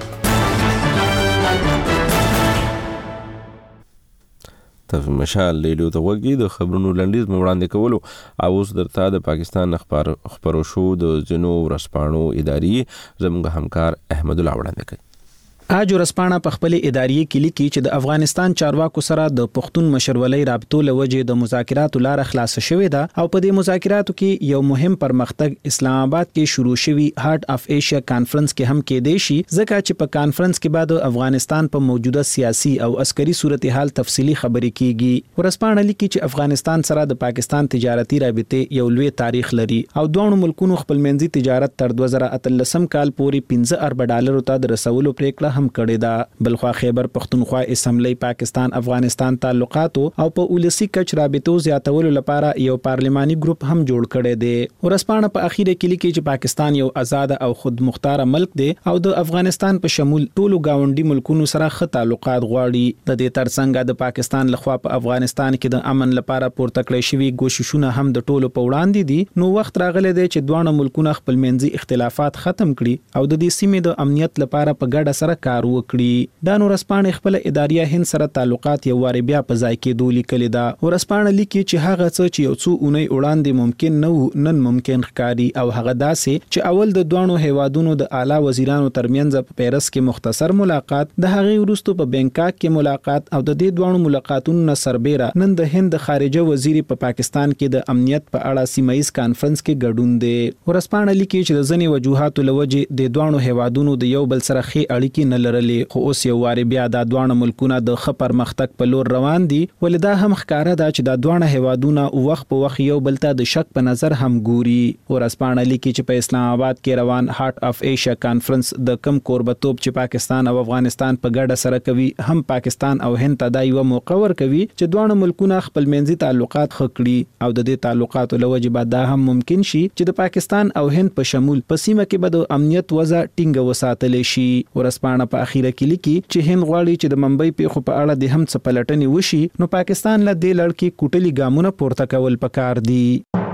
تاسو مشال لیدو ته وګورئ د خبرونو لنډیز مو وړاندې کولو او اوس درته د پاکستان اخبار خبرو شو د جنو ورسپانو اداري زموږ همکار احمد الله وړاندې کوي اج ورسپانه په خپل اداري کې لیکي چې د افغانستان چارواکو سره د پښتون مشرولۍ رابطو لوجه د مذاکراتو لار خلاص شوې ده او په دې مذاکراتو کې یو مهم پرمختګ اسلام آباد کې شروع شوی هارت اف ایشیا کانفرنس کې هم کې دی شي ځکه چې په کانفرنس کې بعد افغانستان په موجوده سیاسي او عسکري صورتحال تفصیلی خبرې کیږي ورسپانه لیکي چې افغانستان سره د پاکستان تجارتي رابطې یو لوی تاریخ لري او دوه ملکونو خپل منځي تجارت تر دوه زره اتلسم کال پورې پنځه ارب ډالر ته د رسولو پریکړه هم کړې ده بلخوا خیبر پختونخوا اسمبلی پاکستان افغانستان تعلقاتو او په ولسی کچ رابطو زیاتولو لپاره یو پارلماني ګروپ هم جوړ کړی دی ورسپانه په اخیره کې لیکي چې پاکستان یو آزاد او خود مختار ملک دی او د افغانستان په شمول ټولو گاونډي ملکونو سره ښه تعلقات غواړي د دې ترڅنګ د پاکستان لخوا په افغانستان کې د امن لپاره پورته کړی شوی کوششونه هم د ټولو په وړاندې دي نو وخت راغلی دی چې دوه ملکونه خپل منځي اختلافات ختم کړي او د دې سیمې د امنیت لپاره په ګډه سره کار وکړي دا نو ورسپانه خپل اداریه هند سره تعلقات یو واری بیا په ځای کې دولی کړي دا ورسپانه لیکي چې هغه څه چې یو څو اونۍ وړاندې ممکن نه نن ممکن ښکاری او هغه داسې چې اول د دوه هیوادونو د اعلی وزیرانو ترمنځ په پیرس کې مختصر ملاقات د هغه وروسته په بنکاک کې ملاقات او د دې دوه ملاقاتونو نه سربېره نن د هند خارجه وزیر په پا پاکستان کې د امنیت په اړه سیمایي کانفرنس کې ګډون دی ورسپانه لیکي چې د ځنی وجوهاتو لوجه د دوه هیوادونو د یو بل سره خې اړیکې نه لرلې خو اوس یو واری بیا د دوه ملکونو د خبر مختک په لور روان دي ولدا هم ښکارا ده چې د دوه هیوادونو وخت په وخت یو بل ته د شک په نظر هم ګوري ورسپانه لیکي چې په اسلام آباد کې روان هارت اف ایشیا کانفرنس د کم کوربتوب چې پاکستان او افغانستان په ګډه سره کوي هم پاکستان او هند ته د یو موقع ور کوي چې دوه ملکونه خپل منځي تعلقات خکړي او د دې تعلقاتو لوجه بعد دا هم ممکن شي چې د پاکستان او هند په شمول په سیمه کې به د امنیت وضع ټینګه وساتل شي ورسپانه په اخیره کې لیکي چې هند غواړي چې د ممبئی پیښو په اړه د هم څه پلټنې وشي نو پاکستان له دې لړ کې کوټلي ګامونه پورته کول پکار دي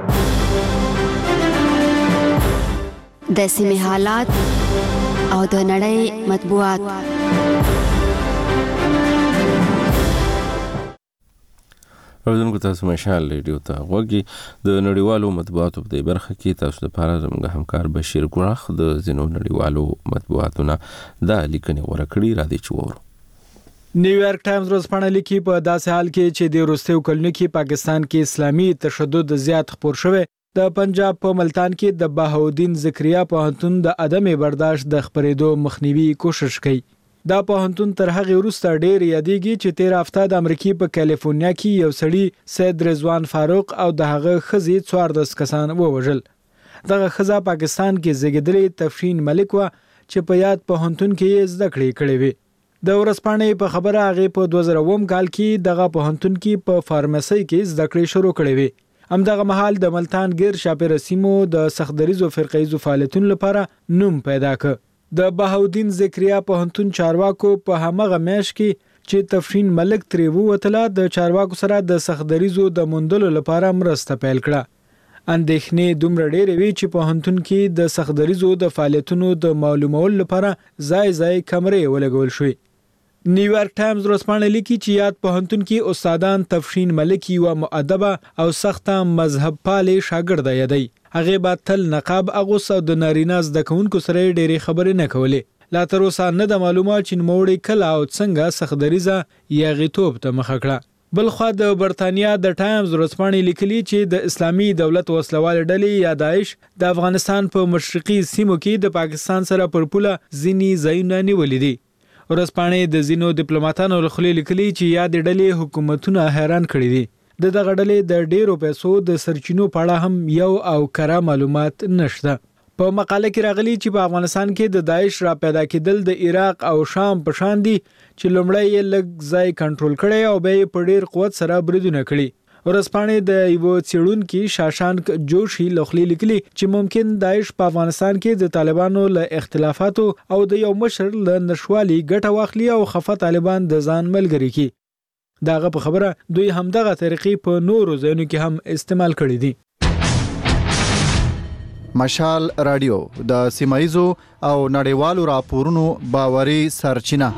د سیمې حالات او د نړۍ مطبوعات اوردونکو تاسو مشال ریډیو ته غوږی د نړیوالو مطبوعاتو په برخه کې تاسو لپاره زموږ همکار بشیر ګوراخ د زینو نړیوالو مطبوعاتونه دا لیکنه ورکړي را دي چورو. نیویارک ټایمز ورځپاڼه لیکي په داسې حال کې چې د وروستیو کلونو کې پاکستان کې اسلامي تشدد زیات خپور شوی، د پنجاب په ملتان کې د بهاودین زکریا پوهنتون د عدم برداشت د خپرېدو مخنیوي کوشش کوي. دا پوهنتون تر هغه وروسته ډېر یادېږي چې تیر هفته د امریکا په کالیفورنیا کې یو سړی سید رضوان فاروق او د هغه ښځې څوارلس کسان ووژل. دغه ښځه پاکستان کې زیږېدلې تفرین ملک وه چې په یاد پوهنتون کې یې زده کړې کړې وې. د ورځپاڼې په خبره هغې په دوه زره اووم کال کې دغه پوهنتون کې په فارمسۍ کې زده کړې شروع کړې وې. همدغه مهال د ملتان غیر شاپیره سیمو د سختدریزو فرقیزو فعالیتونو لپاره نوم پیدا کړ. د بهاودین زکریا پوهنتون چارواکو په همغه میاشت کې چې تفرین ملک ترې ووتله د چارواکو سره د سختدریزو د موندلو لپاره مرسته پیل کړه. اندېښنې دومره ډېرې وې چې پوهنتون کې د سختدریزو د فعالیتونو د معلومولو لپاره ځای ځای کمرې ولګول شوې. نیویارک ټایمز ورځپاڼه لیکي چې یاد پوهنتون کې استادان تفرین ملک یوه مؤدبه او سخته مذهب پالې شاګرده یادوي. هغې به تل نقاب اغوست او د نارینه زده کوونکو سره یې ډېرې خبرې نه کولې. لا تر اوسه نه د معلومات چې نوموړې کله او څنګه سختدریزه یا غیتوب ته مخه کړه. بلخوا د برتانیا د ټایمز ورځپاڼې لیکلي چې د اسلامي دولت وسلوال ډلې یا داعش د افغانستان په مشرقي سیمو کې د پاکستان سره پر پوله ځینې ځایونه نیولي دي. ورځپاڼې د ځینو ډیپلوماټانو له خولې لیکلي چې یادې ډلې حکومتونه حیران کړي دي. د دغه ډلې د ډیرو پیسو د سرچینو په اړه هم یو او کره معلومات نشته. په مقاله کې راغلي چې په افغانستان کې د داعش را پیدا کېدل د عراق او شام په شان دي چې لومړی یې لږ ځای کنټرول کړی او بیا یې په ډیر قوت سره بریدونه کړي. ورځپاڼې د یو څېړونکي شاشانک جوشي له خولې لیکلي چې ممکن داعش په افغانستان کې د طالبانو له اختلافاتو او د یو مشر له نشوالي ګټه واخلي او خفه طالبان د ځان ملګري کړي. داغه په خبره دوی همدغه طریقې په نورو ځایونو کې هم استعمال کړي دي. مشال رادیو د سیمایزو او نړیوالو راپورونو باوري سرچینه.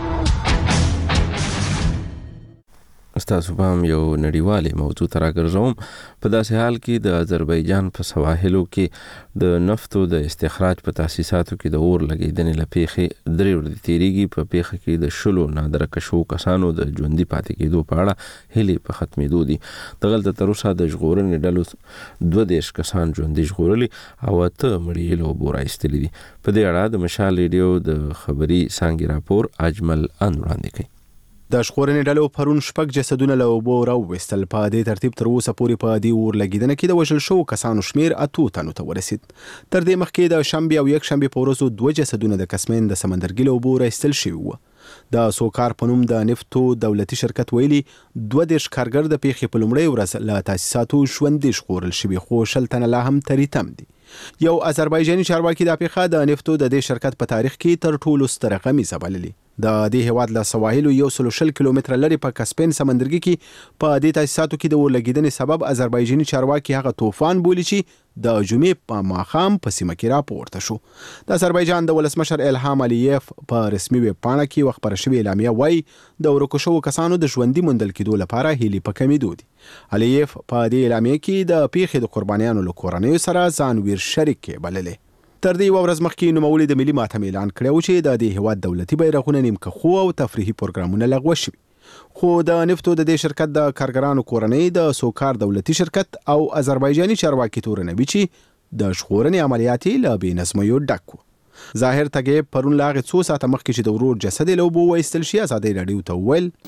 استاسو پام یو نړیوالې موضوع ته راګرځوم. په داسې حال کې د آذربایجان په سواحلو کې د نفتو د استخراج په تاسیساتو کې د اور لګېدنې له پیښې درې ورځې تېرېږي. په پیښه کې د شلو نادرکه شوو کسانو د ژوندي پاتې کېدو په اړه هیلې په ختمېدو دي. دغلته تر اوسه د ژغورنې ډلو دوه دېرش کسان ژوندي ژغورلي او اته مړي یې له اوبو راایستلي دي. په دې اړه د مشال ریډیو د خبري څانګې راپور اجمل ان وړاندې کوي. د ژغورنې ډلو پرون شپږ جسدونه له اوبو راوویستل. په دې ترتیب تر اوسه پورې په دې اور لګېدنه کې د وژل شوو کسانو شمیر اتو تنو ته ورسید. تر دې مخکې د شنبې او یک شنبې په ورځو دوه جسدونه د کسمین د سمندرګي له اوبو راایستل شوي وو. د سوکار په نوم د نفتو دولتي شرکت ویلي دوه دېرش کارګر د پیښې په لومړۍ ورځ له تاسیساتو ژوندي ژغورل شوي، خو شل تنه لا هم تریتم دي. یو آذربایجاني چارواکي دا پیښه د نفتو د دې شرکت په تاریخ کې تر ټولو ستره غمیزه بللې. د دې هیواد له سواحلو یو سل شل کیلومتره لري په کسپین سمندرګي کې په دې تاسیساتو کې د اور لګېدنې سبب آذربایجاني چارواکي هغه طوفان بولي چې د جمعې په ماښام په سیمه کې راپورته شو. د آذربایجان د ولسمشر الهام الیف په رسمي ویب پاڼه کې خپره شوې اعلامیه وایي د ورکو شوو کسانو د ژوندي موندل کېدو لپاره هیلې په کمېدو دي. الیف په دې اعلامیه کې د پیښې د قربانیانو له کورنیو سره ځان ویر شریک بللې. تر دې ورځ مخکې نوموړي د ملي ماتم اعلان کړی و چې د دې هیواد دولتي بیرغونه نیمکه خو او تفریحي پروګرامونه لغوه شوي. خو د نفتو د دې شرکت د کارګرانو کورنۍ د سوکار دولتي شرکت او آذربایجاني چارواکي تورنوي چې د ژغورنې عملیات له بې نظمیو ډک و. ظاهر تګیب پرون له هغې څو ساعته مخکې چې د ورور جسد یې له اوبو وایستل شي ازادۍ راډیو ته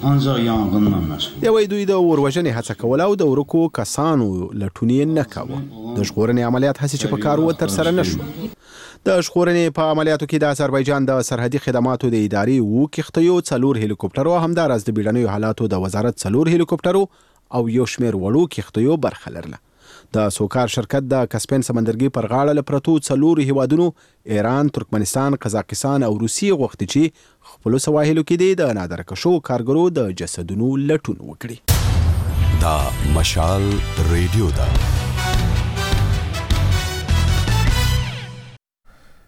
وویل یوه دوی د اور وژنې هڅه کوله او د ورکو کسانو لټون یې نه کاوه. د ژغورنې عملیات هسې چې په کار وه ترسره نه شول. د ژغورنې په عملیاتو کې د آذربایجان د سرحدي خدماتو د ادارې اووه کښتیو، څلور هلیکوپټرو، همداراز د بیړنیو حالاتو د وزارت څلور هلیکوپټرو او یو شمېر وړو کښتیو برخه لرله. د سوکار شرکت د کسپین سمندرګي پر غاړه له پرتو څلورو هیوادونو ایران، ترکمنستان، قزاقستان او روسیې غوښتي چې خپلو سواحلو کې د نادرکه شوو کارګرو د جسدونو لټون وکړي. دا مشال ریډیو ده.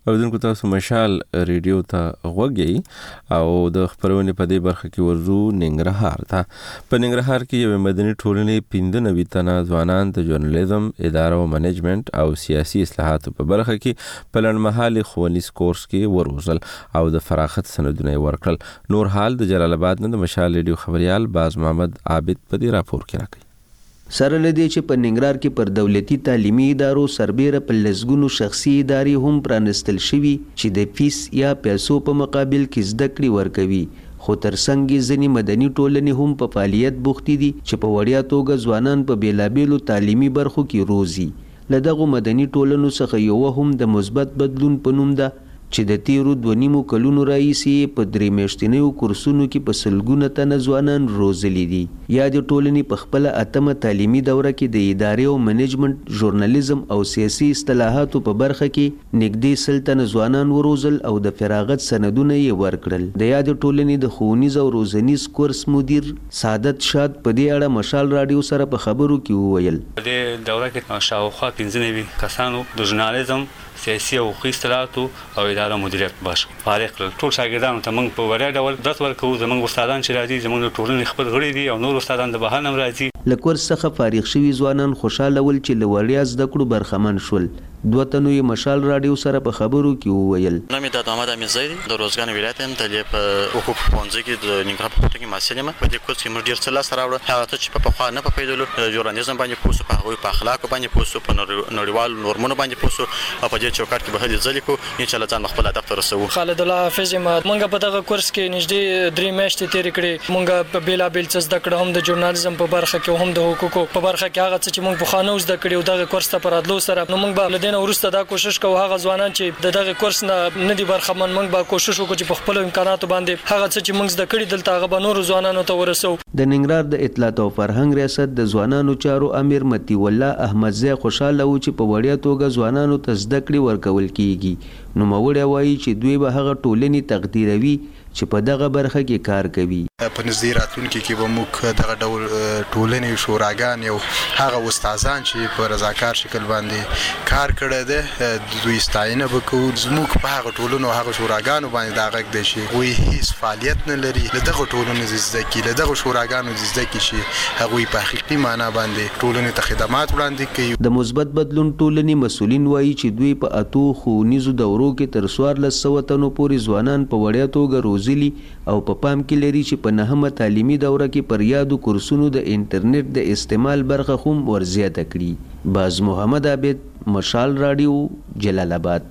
اوریدونکو تاسو مشال ریډیو ته غوږی او د خبرونې په دې برخه کې ورزو ننګرهار ته. په ننګرهار کې یو مدني ټولنې پنځه نوي تنه ځوانان د ژورنالیزم، اداره او منیجمنت او سیاسي اصلاحاتو په برخه کې په لنډمهالي ښوونیز کورس کې وروزل او د فراغت سندونه ورکړل. نور حال د جلال آباد نه د مشال ریډیو خبريال باز محمد عابد په دې راپور کې راکړي. سره لدی چې په ننګرهار کې پر دولتي تعلیمي ادارو سربېره په لسګونو شخصي ادارې هم پرانستل شوي چې د فیس یا پیسو په مقابل کې زده کړې ورکوي. خو ترڅنګ ځینې مدني ټولنې هم په فعالیت بوختې دي چې په وړیا توګه ځوانان په بیلابیلو تعلیمي برخو کې روزي. له دغو مدني ټولنو څخه یوه هم د مثبت بدلون په نوم ده چې د تیرو دوه نیمو کلونو راهیسې په درې میاشتنیو کورسونو کې په سلګونه تنه ځوانان روزلي دي. یا د ټولنې په خپله اتمه تعلیمي دوره کې د ادارې او منیجمنت، ژورنالیزم او سیاسي اصطلاحاتو په برخه کې نږدې سل تنه ځوانان وروزل او د فراغت سندونه یې ورکړل. د یاد ټولنې د ښوونیز او روزنیز کورس مدیر سعادت شاد په دې اړه مشال راډیو سره په خبرو کې وویل. د دوره کې شاوخوا پنځه نوي کسانو د ژورنالیزم، سیاسي او حقوقي اصطلاحاتو او اداره مدیریت برخه فارغ کړل. ټول شاګردانو ته موږ په وړیا ډول درس ورکوو. زموږ استادان چې راځي زموږ د ټولنې خپل غړي دي او نور استادان د بهر نه راځي. له کورس څخه فارغ شوي ځوانان خوشاله ول چې له وړیا زده کړو برخمن شول. دوه تنو یې مشال راډیو سره په خبرو کې وویل. نام یې د محمد امین زیدي د روزګان ولایت یم. د په حقوق پوهنځي کې د ننګرهار په پوهنتون کې محصل یم. په دې کورس کې موږ ډېر څه لاسته راوړل. هغه څه چې په پخوا نه په پیدلو ژورنالیزم باندې پوه سو، په هغوی په اخلاقو باندې پوه سو، په نړیوالو نورمونو باندې پوه سو او په دې چوکاټ کې به هلې ځلې کوو. انشاءالله ځان خپل هدف ته رسوو. خالد الله حافظ یم. موږ په دغه کورس کې نږدې درې میاشتې تېرې کړې. موږ په بېلابېل څه زده کړه، هم د ژورنالیزم په برخه کې هم د حقوقو په برخه کې. هغه څه چې موږ پخوا نه زده کړي او دغه کورس ته په راتلو سره نو موږ به له دې نه وروسته دا کوشش کوو هغه ځوانان چې د دغه کورس نه نه دي برخمن، موږ به کوشش وکړو چې په خپلو امکاناتو باندې هغه څه چې موږ زده کړي دلته هغه به نورو ځوانانو ته ورسوو. د ننګرهار د اطلاعات او فرهنګ ریاست د ځوانانو چارو امیر متی الله احمدزی خوشاله و چې په وړیا توګه ځوانانو ته زده کړې ورکول کیږي. نوموړی وایي چې دوی به هغه ټولنې تقدیروي چې په دغه برخه کې کار کوي. په نږدې راتلونکي کې به موږ دغه ډول ټولنې، شوراګان او هغه استادان چې په رضاکار شکل باندې کار کړی دی د دوی ستاینه به کوو. زموږ په هغه ټولنو هغه شوراګانو باندې دا غږ دی چې هغوی هېڅ فعالیت نه لري. له دغه ټولنو دې زده کړي، له دغه شوراګانو دې زده کړي چې هغوی په حقیقي معنا باندې ټولنې ته خدمات وړاندې کوي. د مثبت بدلون ټولنې مسؤلین وایي چې دوی په اتو ښوونیزو دورو کې تر څوارلس سوه تنو پورې ځوانان په وړیا توګه روزلي او په پام کې لري چې په نهمه تعلیمي دوره کې پر یادو کورسونو د انټرنیټ د استعمال برخه هم ورزیاته کړي. باز محمد عابد، مشال راډیو، جلال آباد.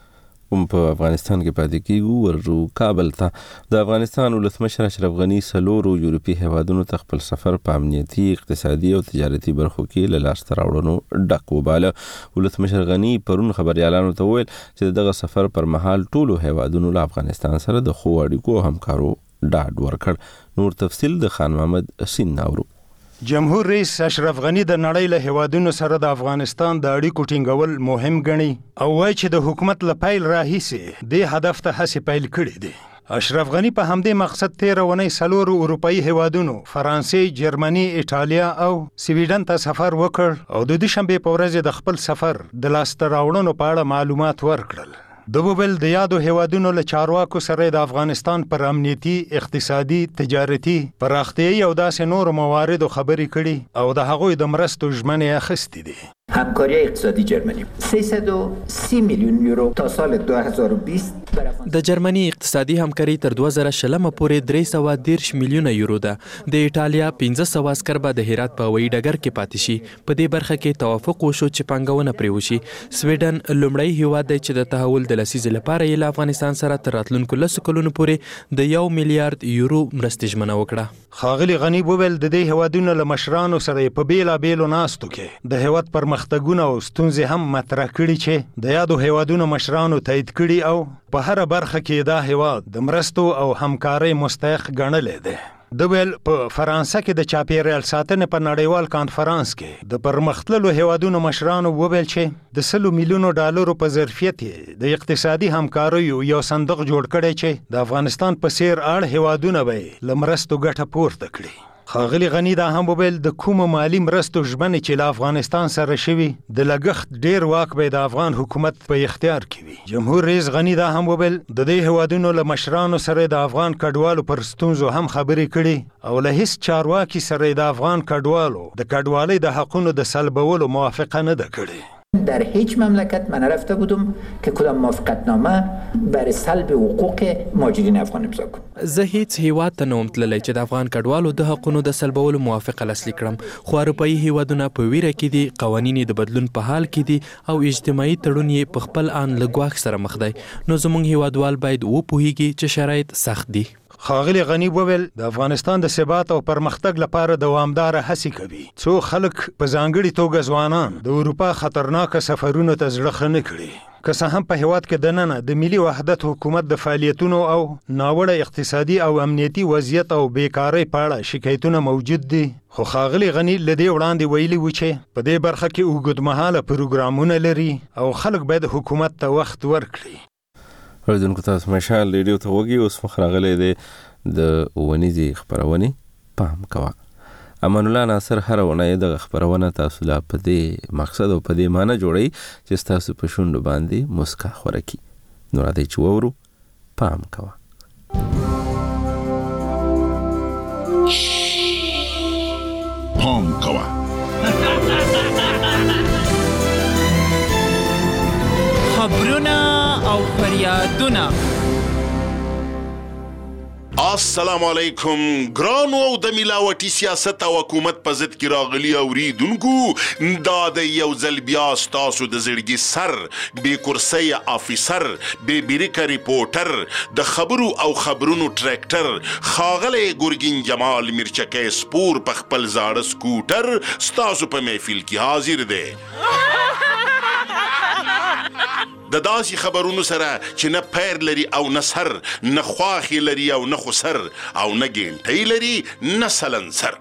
هم په افغانستان کې پاتې کیږو. ورجو کابل ته د افغانستان ولسمشر اشرف غني سلورو یورپي هیوادونو ته خپل سفر په امنیتي، اقتصادي او تجارتي برخو کې له لاسته راوړنو ډک وباله. ولسمشر غني پرون خبريالانو ته وویل چې دغه سفر پر مهال ټولو هیوادونو له افغانستان سره د ښو اړیکو او همکارو ډاډ ورکړ. نور تفصیل د خان محمد سین ناورو. جمهور رئیس اشرف غني د نړۍ له هیوادونو سره د افغانستان د اړیکو ټینګول مهم ګڼي او وایي چې د حکومت له پیل راهیسې دې هدف ته هڅې پیل کړي دي. اشرف غني په همدې مقصد تېره اونۍ څلورو اروپایي هیوادونو فرانسې، جرمني، ایټالیا او سویډن ته سفر وکړ او د دوشنبې په ورځ د خپل سفر د لاسته راوړنو په اړه معلومات ورکړل. د وبل د یادو هیوادونو له چارواکو سره د افغانستان پر امنیتي، اقتصادي، تجارتي، پراختیایي او داسې نورو مواردو خبرې کړي او د هغوی د مرستو ژمنې اخیستې دي. همکاری اقتصادی جرمنی سیصد و سی میلیون یورو تا سال دو هزار و بیست. د جرمني اقتصادي همکاري تر دوه زره شلمه پورې درې سوه دېرش میلیونه یورو ده. د ایټالیا پنځه سوه عسکر به د هرات په هوایي ډګر کې پاتې شي. په دې برخه کې توافق وشو چې پانګونه پرې وشي. سویډن لومړی هیواد دی چې د تحول د لسیزې لپاره یې له افغانستان سره تر راتلونکو لسو کلونو پورې د یو میلیارډ یورو مرستې ژمنه وکړه. ښاغلي غني وویل د دې هیوادونو له مشرانو سره په بېلابېلو ناستو کې د هیواد پرمختګونه او ستونزې هم مطرح کړي چې د یادو هیوادونو مشرانو تایید کړي او په هره برخه کې دا هیواد د مرستو او همکارۍ مستحق ګڼلی دی. د ویل په فرانسه کې د چاپیریال ساتنې په نړیوال کانفرانس کې د پرمختللو هیوادونو مشرانو وویل چې د سلو میلیونو ډالرو په ظرفیت د اقتصادي همکاریو یو صندوق جوړ کړی چې د افغانستان په څیر اړ هیوادونه به له مرستو ګټه پورته کړي. ښاغلي غني دا هم وویل د کومو مالي مرستو ژمنې چې له افغانستان سره شوي د لګښت ډیر واک به د افغان حکومت په اختیار کې وي. جمهور رئیس غني دا هم وویل د دې هیوادونو له مشرانو سره د افغان کډوالو پر ستونزو هم خبرې کړي او له هیڅ چارواکي سره د افغان کډوالو د کډوالۍ د حقونو د سلبولو موافقه نه ده کړې. در هیچ مملکت من نرفته بودم که کدام موافقتنامه برای سلب حقوق مهاجرین افغان امضا کنم. زه هیڅ هیواد ته نه وم تللی چې د افغان کډوالو د حقونو د سلبولو موافقه لاسلیک کړم، خو اروپایي هیوادونه په ویره کې دي، قوانین د بدلون په حال کې دي او اجتماعي تړون یې په خپل آن له ګواښ سره مخ دی. نو زموږ هیوادوال باید وپوهیږي چې شرایط سخت دي. ښاغلي غني وویل د افغانستان د ثبات او پرمختګ لپاره دوامداره هڅې کوي. څو خلک په ځانګړي توګه ځوانان د اروپا خطرناکه سفرونو ته زړه ښه نه کړي. که څه هم په هیواد کې دننه د ملي وحدت حکومت د فعالیتونو او ناوړه اقتصادي او امنیتي وضعیت او بیکارۍ په اړه شکایتونه موجود دي، خو ښاغلي غني له دې وړاندې ویلي و چې په دې برخه کې اوږدمهاله پروګرامونه لري او خلک باید حکومت ته وخت ورکړي. اوریدونکو تاسو مشال ریډیو ته وګورئ. اوس مخ راغلی دی د ونیزې خپرونې پام کوه. امان الله ناصر هر ونې د خبرونه تاسو لا په دې مقصد او په دې معنی جوړي چې تاسو په شونډو باندې مسکا خوره کی. نو را دې چې وورو پام کوه. پام کوه. خبرونه او فریادونه. السلام علیکم ګرانو او د ملاوټي سیاست او حکومت په ضد کې راغلي اوریدونکو، دا د یو ځل بیا ستاسو د زړګي سر بې کرسۍ افیسر بې بریکه ریپورټر د خبرو او خبرونو ټریکټر ښاغلی ګرګین جمال میرچکی سپور په خپل زاړه سکوټر ستاسو په محفل کې حاضر دی. د داسې خبرونو سره چې نه پیر لري او نه سر، نه خواخې لري او نه خسر، او نه ګینټۍ لري نه سلنسر.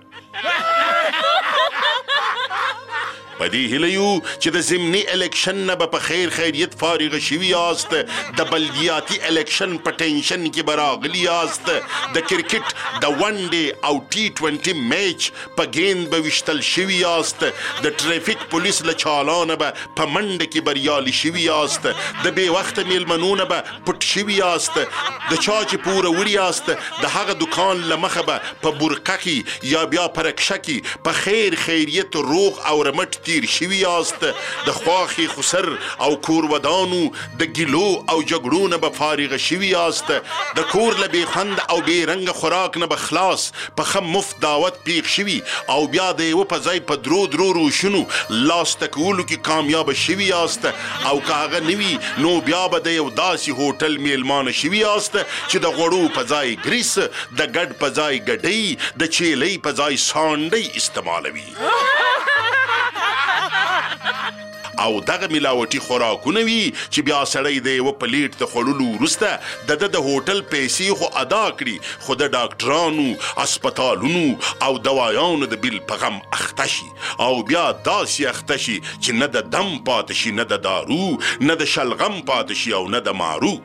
په دې هیله یو چې د ضمني الیکشن نه به په خیر خیریت فارغ شوي یاست، د بلدیاتي الیکشن په ټینشن کې به راغلي یاست، د کرکټ د ون ډے او ټي ټوینټي میچ په گیند به ویشتل شوي یاست، د ټریفک پولیس له چالانه به په منډه کې بریالي شوي یاست، د بې وخته میلمنو نه به پټ شوي یاست، د چا چې پوره وړي یاست د هغه دکان له مخه به په برقه کې یا بیا په رکشه کې په خیر خیریت روغ او رمټ تیر شوي یاست، د خواخې خسر او کور ودانو د ګیلو او جګړو نه به فارغ شوي یاست، د کور له بې خوند او بې رنګه خوراک نه به خلاص په ښه مفت دعوت پیښ شوي او بیا د یوه په ځای په درو درو روشونو لاسته کولو کې کامیابه شوي یاست، او که هغه نه وي نو بیا به د یو داسې هوټل میلمانه شوي یاست چې د غوړو په ځای ګریس، د ګډ په ځای ګډۍ، د چیلۍ په ځای سانډۍ استعمالوي. او دغه ملاوټي خوراکونه وي چې بیا سړی د یوه پلیټ د خوړلو وروسته د ده د هوټل پیسې خو ادا کړي، خو د ډاکټرانو، اسپتالونو او دوایانو د بیل په غم اخته شي، او بیا داسې اخته شي چې نه د دم پاتې شي، نه د دارو، نه د شلغم پاتې شي او نه د مارو.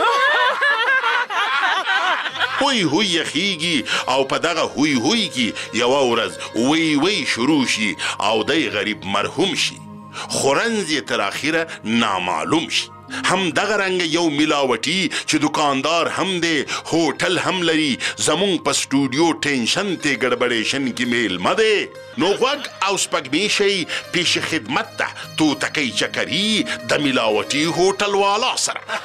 هوی هوی یخیږي او په دغه هوی هوی کې یوه ورځ وی وی شروع شي او دی غریب مرحوم شي، خورنز یې تر اخره نامعلوم شي. هم دغه رنګ یو ملاوټي چې دکاندار هم دی، هوټل هم لري، زمونږ په سټوډیو ټینشن ته ګډبډیشن کې میلمه دی. نو غوږ او سپګمې شئ پیش خدمت ته توتکۍ چکري د ملاوټي هوټل والا سره.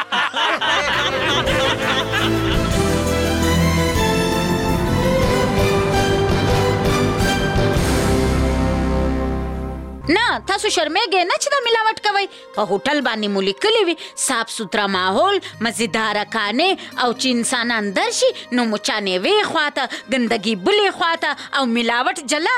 نه تاسو شرمېږئ نه چې دا ملاوټ کوئ. په هوټل باندې مو لیکلي وي صاف سوتره ماحول، مزیداره کانې، او چې انسانان درشي نو مچانې وې خواته، ګندګي بلې خواته او ملاوټ جلا.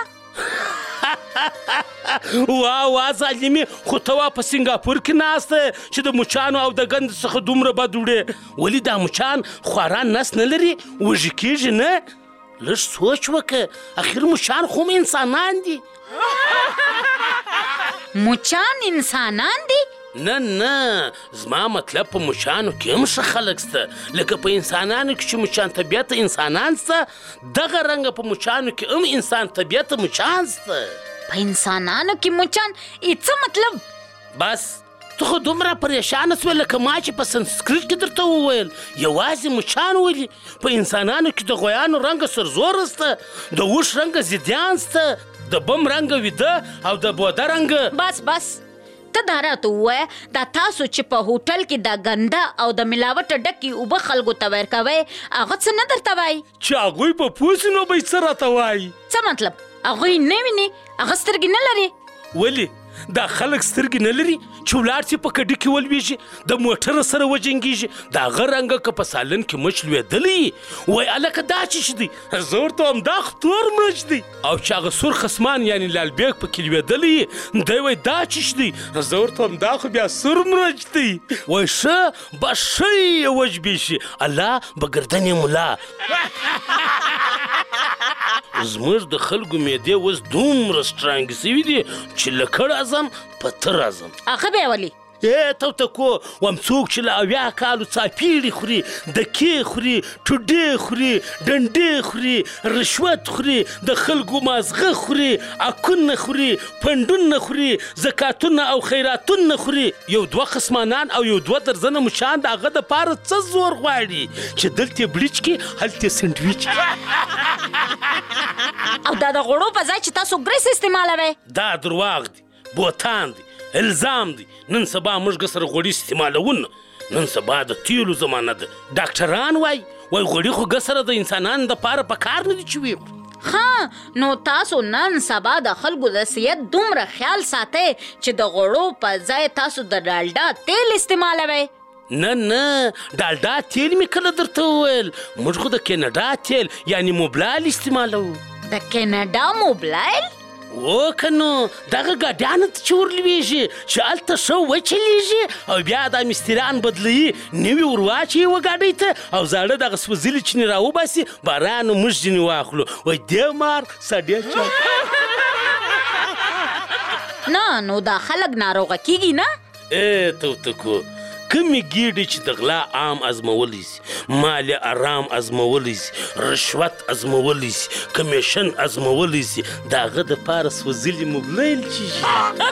واه واه ظالمي، خو ته وا په سنګاپور کې ناسته چې د مچانو او د ګند څخه دومره بد وړې، ولې دا مچان خورا نس نه لري، وږي کېږي نه؟ لږ سوچ وکړه، اخر مچان خو انسانان دي. مچان انسانان دي؟ نه نه زما مطلب په مچانو کې هم ښه خلک شته لکه په انسانانو کې چې مچان طبیعته انسانان شته دغه رنګه په مچانو کې هم انسان طبیعته مچان شته. په انسانانو کې مچان ای څه مطلب؟ بس ته خو دومره پریشانه سوې لکه ما چې په سنسکریت کې درته وویل یوازې مچان ولي. په انسانانو کې د غویانو رنګه سرزوره شته، د اوښ رنګه زیدیان شته، د بم رنګه ویده او د بوده رنګه. بس بس ته دا راته ووایه دا تاسو چې په هوټل کې دا ګنده او د ملاوټه ډکې اوبه خلکو ته ورکوئ هغه څه نه درته وایي؟ چې هغوی په پوه سي نو به یې څه راته وایي؟ څه مطلب؟ هغوی نه ویني؟ هغه سترګې نه لري؟ ولې دا خلک سترګې نه لري چې ولاړ سي په کډې کې ولویږي د موټر سره وجنګېږي د هغه رنګه که په سالن کې مچ لوېدلی وایي هلکه دا چې دی زه ورته وایم دا خو تور مچ دی او چې هغه سور خسمان یعنې لالبیګ پکې لوېدلی دی وایي دا چې دی زه ورته وایم دا خو بیا سور مرچ دی وایي ښه بس ښه یې وجبېشي الله به ګردنې ملا. زموږ د خلکو معدې اوس دومره سټرانګ سوي دي چې له کړ اعظم په تر اعظم. هغه بیا ولې؟ ای توتکو وم څوک چې له اویا کالو څاپیړې خوري، دکې خوري، ټوډې خوري، ډنډې خوري، رشوت خوري، د خلکو مازغه خوري، اکونه خوري، پنډونه خوري، زکاتونه او خیراتونه خوري، یو دوه خصمانان او یو دوه درزنه مچان د هغه دپاره څه زور غواړي چې دلته بلیچ کړي هلته سینډویچ. او دا د غوړو په ځای چې تاسو ګریس استعمالوئ دا درواغ دي، بوتان دي، الزام دي. نن سبا موږ سره غوړي استعمالونه، نن سبا د تیلو زمانه ده. ډاکټران وایي وایي غوړي خو ګسره د انسانانو دپاره په کار نه دي چې وي. ها نو تاسو نن سبا د خلکو د صحت دومره خیال ساتئ چې د غوړو په ځای تاسو د ډالډا تیل استعمالوئ؟ نه نه ډالډا تیل مې کله درته وویل، موږ خو د کینیډا تیل یعنې موبلایل استعمالوو. د کینیډا موبلایل؟ او که نو دغه ګاډیانو ته چې ورلوېږي چې هلته ښه وچلیږي او بیا دا مستریان بدلوي نوي ور واچوي یوه ګاډۍ ته او زاړه دغه سوځلي چینې راوباسي بارانو موږ ځینې واخلو وایي دې مار سډې چا. نه نو دا خلک ناروغه کیږي نه؟ ای توتکو کمې ګیډې چې د غلا عام ازمولی سي، مال ارام ازمولی سي، رشوت ازمولی سي، کمیشن ازمولی سي، د هغه دپاره سوځلي موبلایل چیږي.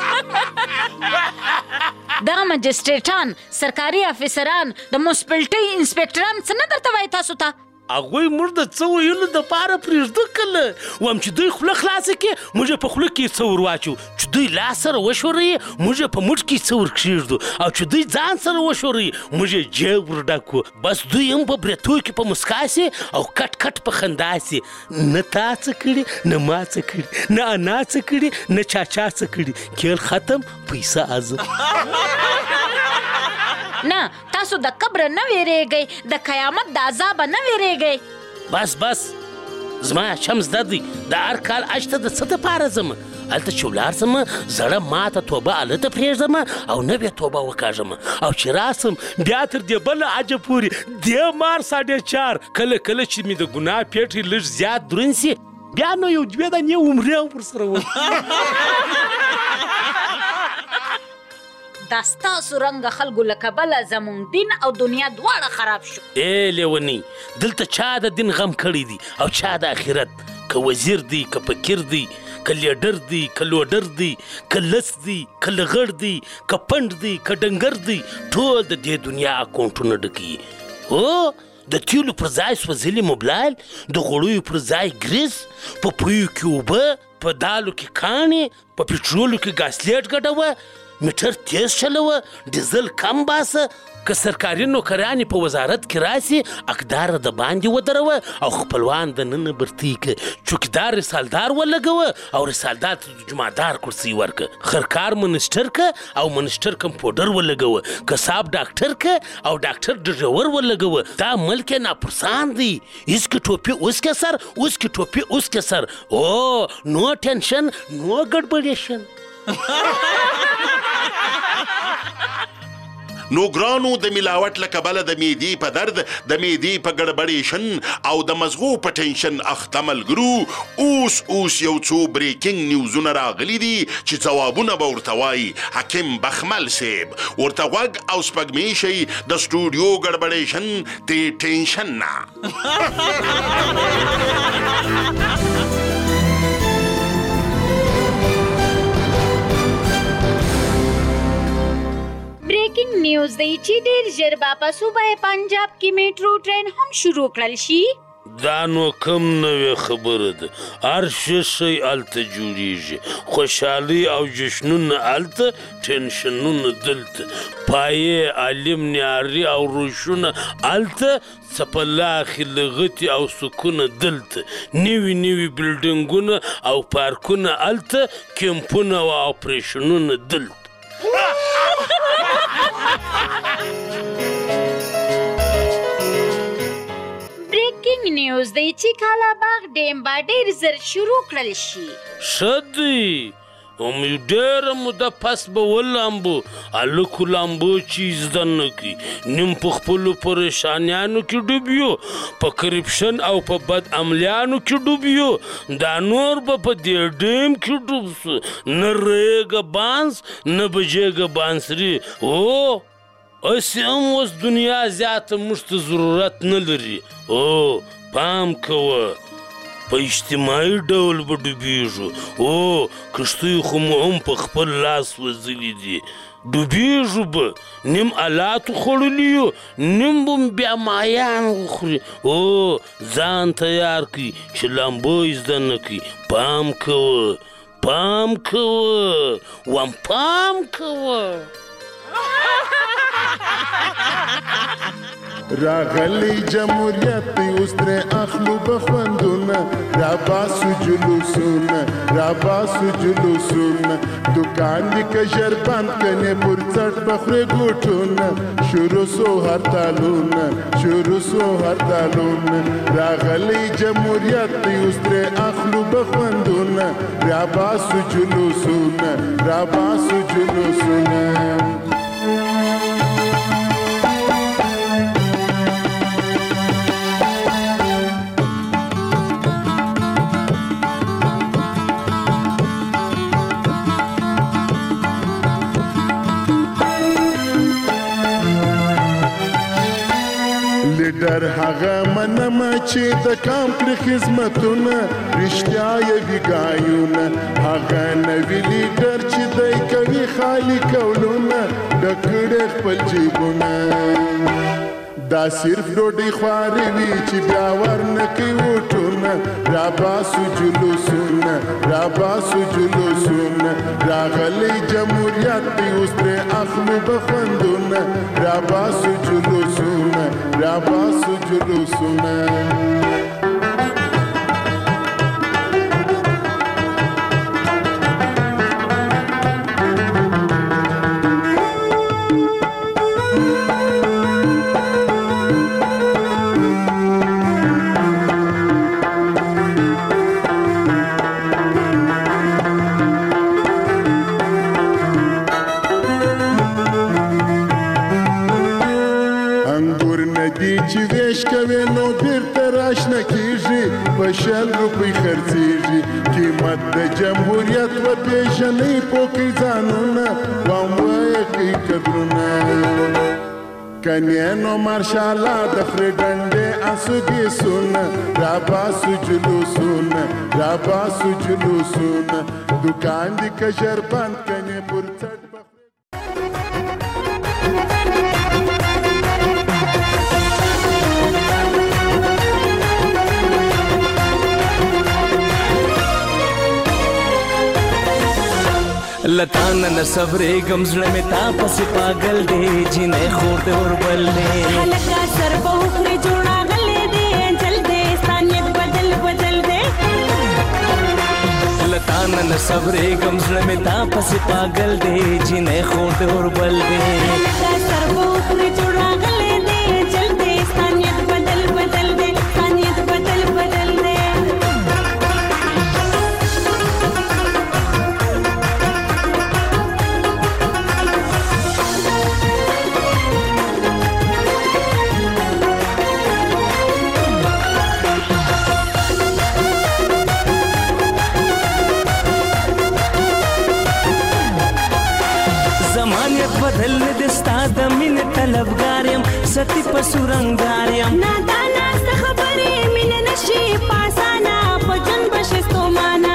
دغه مجسټریټان، سرکاري افیسران، د موسپلټۍ انسپکټران څه نه درته وایي تاسو ته؟ هغوی موږ د څه ویلو دپاره پرېږده کله وایم چې دوی خوله خلاصه کړي موږ یې په خوله کې څه ور واچو، چې دوی لاس سره وشوروي موږ یې په موټ کې څه ور کښېږدو او چې دوی ځان سره وشوروي موږ یې جیب ور ډک کړو. بس دوی هم په برېتو کې په مسکا سي او کټ کټ په خندا سي. نه تا څه کړي نه ما څه کړي نه انا څه کړي نه چاچا څه کړي، کیل ختم پیسه اعظم. نه تاسو د قبر نه ویریږئ، د قیامت د عذابه نه ویریږئ. بس بس زما چم زده دی د هر کال حج ته د څه دپاره ځم هلته چې ولاړ سم زړه ماته توبه هلته پرېږدم او نوې توبه وکاږم او چې راسم بیا تر دې بله حجه پورې دې مار ساډې چار کله کله چې مې د ګناه پیټې لږ زیات دروند سي بیا نو یو دوې دانې عمرې هم ورسره وم. دا ستاسو رنګه خلکو له کبله زموږ دین او دنیا دواړه خراب شو. ای لیونی دلته چا د دین غم کړی دی او چا د آخرت، که وزیر دی که فقیر دی که لیډر دی که لوډر دی که لس دی که لغړ دی که پنډ دی که ډنګر دی ټول د دې دنیا اکاونټونه ډکوي. هو د تیلو پر ځای سوځلي موبلایل، د غوړیو پر ځای ګریس، په پویو کې اوبه، په دالو کې کاڼې، په پټرولو کې ګاسلیټ ګډوه، میټر تیز چلوه، ډیزل کم باسه، که سرکاري نوکرانې په وزارت کې راسي اقداره د باندې ودروه او خپلوان د ننه برتي که چوکیدار رسالدار ولګوه او رسالدار ته د جمعدار کرسي ورکه، خرکار منسټر که او منسټر کمپوډر ولګوه، کساب ډاکټر که او ډاکټر ډریور ولګوه. دا ملک ناپرسان دی. اس کی ټوپي اوس کې سر اوس کی ټوپي اوس کې سر. او نو ټینشن نو ګډبډیشن. نو ګرانو د ملاوت له کبله د معدې په درد د معدې په ګډبډېشن او د مزغو په ټینشن اخته ملګرو اوس اوس یو څو بریکینګ نیوزونه راغلي دي چې ځوابونه به ورته وایي حکیم بخمل صاحب ورته غوږ او سپږمې شي د سټوډیو ګډبډېشن ترې ټینشن نه ब्रेकिंग न्यूज دی چې ډیر ژر به په صوبه پنجاب کې میټرو ټرین هم شروع کړل شي. دا نو کم نوې خبره ده، هر شی هلته جوړیږي، خوشحالي او جشنونه هلته، ټینشنونه دلته، پایې عالم نیاري او روشونه هلته، څپلاخې لغتې او سکونه دلته، نوي نوي بلډنګونه او پارکونه هلته، کیمپونه او اپریشنونه دلته. بریکینګ نیوز دی چې کالاباغ ډیم به ډېر زر شروع کړل شي. ښه دی، ډېره موده پس به ولامبو، هلکو لامبو چې زده نه کړي، نیم په خپلو پریشانیانو کې ډوب یو، په کرپشن او په بد عملیانو کې ډوب یو، دا نور به په دې ډیم کې ډوب سو، نه رهیږه بانس نه بجېږه بانسري. او هسې هم اوس دنیا زیاته موږ ته ضرورت نه لري. او پام کوه، په اجتماعي ډول به ډوبېږو. او کښتۍ خو مو هم په خپل لاس وځلي دي، ډوبېږو به، نیم الاتو خوړلي یو، نیم به م بیا مایان وخوري. او ځان تیار کړي چې لامبو یې زده نه کړي. پام کوه، پام کوه، وام پام کوه. راغلی جمهوریت اوس ترې اخلو بخوندونه، راباسو جلوسونه، راباسو جلوسونه، دکان دې که ژر بند کنې پر څټ بخورې ګوټونه، شروع سو هرتالونه، شروع سو هرتالونه. راغلی جمهوریت اوس ترې اخلو بخوندونه، راباسو جلوسونه، راباسو جلوسونه. لیډر هغه منمه چې د کام کړي خدمتونه، رښتیا یې ویګایونه، هغه نوي لیډر چې دی کوي خالي کولونه، ډک کړي خپل جیبونه. دا صرف ډوډۍ خواري وي چې بیا ورنه کوي وټونه، راباسو جلوسونه، راباسو جلوسونه. راغلی جمهوریت دی اوس ترې اخلو بخوندونه، راباسو جلوسونه، راباسو جلوسونه. چې ویش کوي نو بیرته راشنه کیږي، په شل روپۍ خرڅیږي. قیمت د جمهوریت و پیژنئ پوکئ ځانونه، وام وایه کوي قدرونه. کنیه نو مارشاله د خرې ډنډې اسوګي سونه، راباسو جلوسونه، راباسو جلوسونه. دکان دې که ژر بند کنې پر څټ لتانا نه صبرېږم، زړه مې تا پسې پاگل دی، جینۍ خور دې وربل دی. هلکه سر به وخورې جوړ راغلی دی، انجل دی ستا نیت بدل بدل دی. لتانا نه صبرېږم، زړه مې تا پسې پاگل دی، جینۍ خور دې وربل دی. هلکه سر به وخورې جوړ راغلی دی، انجل دی ستا نیت بدل بدل دی، ستا نیت بدل بدل دی. تل د ستا د مینې طلبګار یم ستی په سورنګار یم نادانا څه خبرې مینه نشي پاسانا په جون بشي ستومانا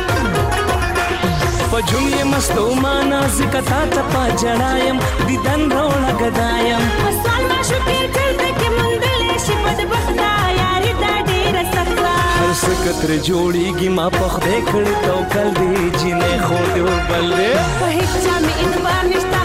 په جون یې مستومانا ځکه تا ته په جړا یم دیدن راوړه ګدا یم په سوال ماشو تېر کړ پکې موندلی شي بدبخته یاري دا ډېره سخته هر څه که ترې جوړېږي ما په خدای کړې توکل دی جینۍ خور دې وربل دی په هېڅ چا مې اعتبار نشته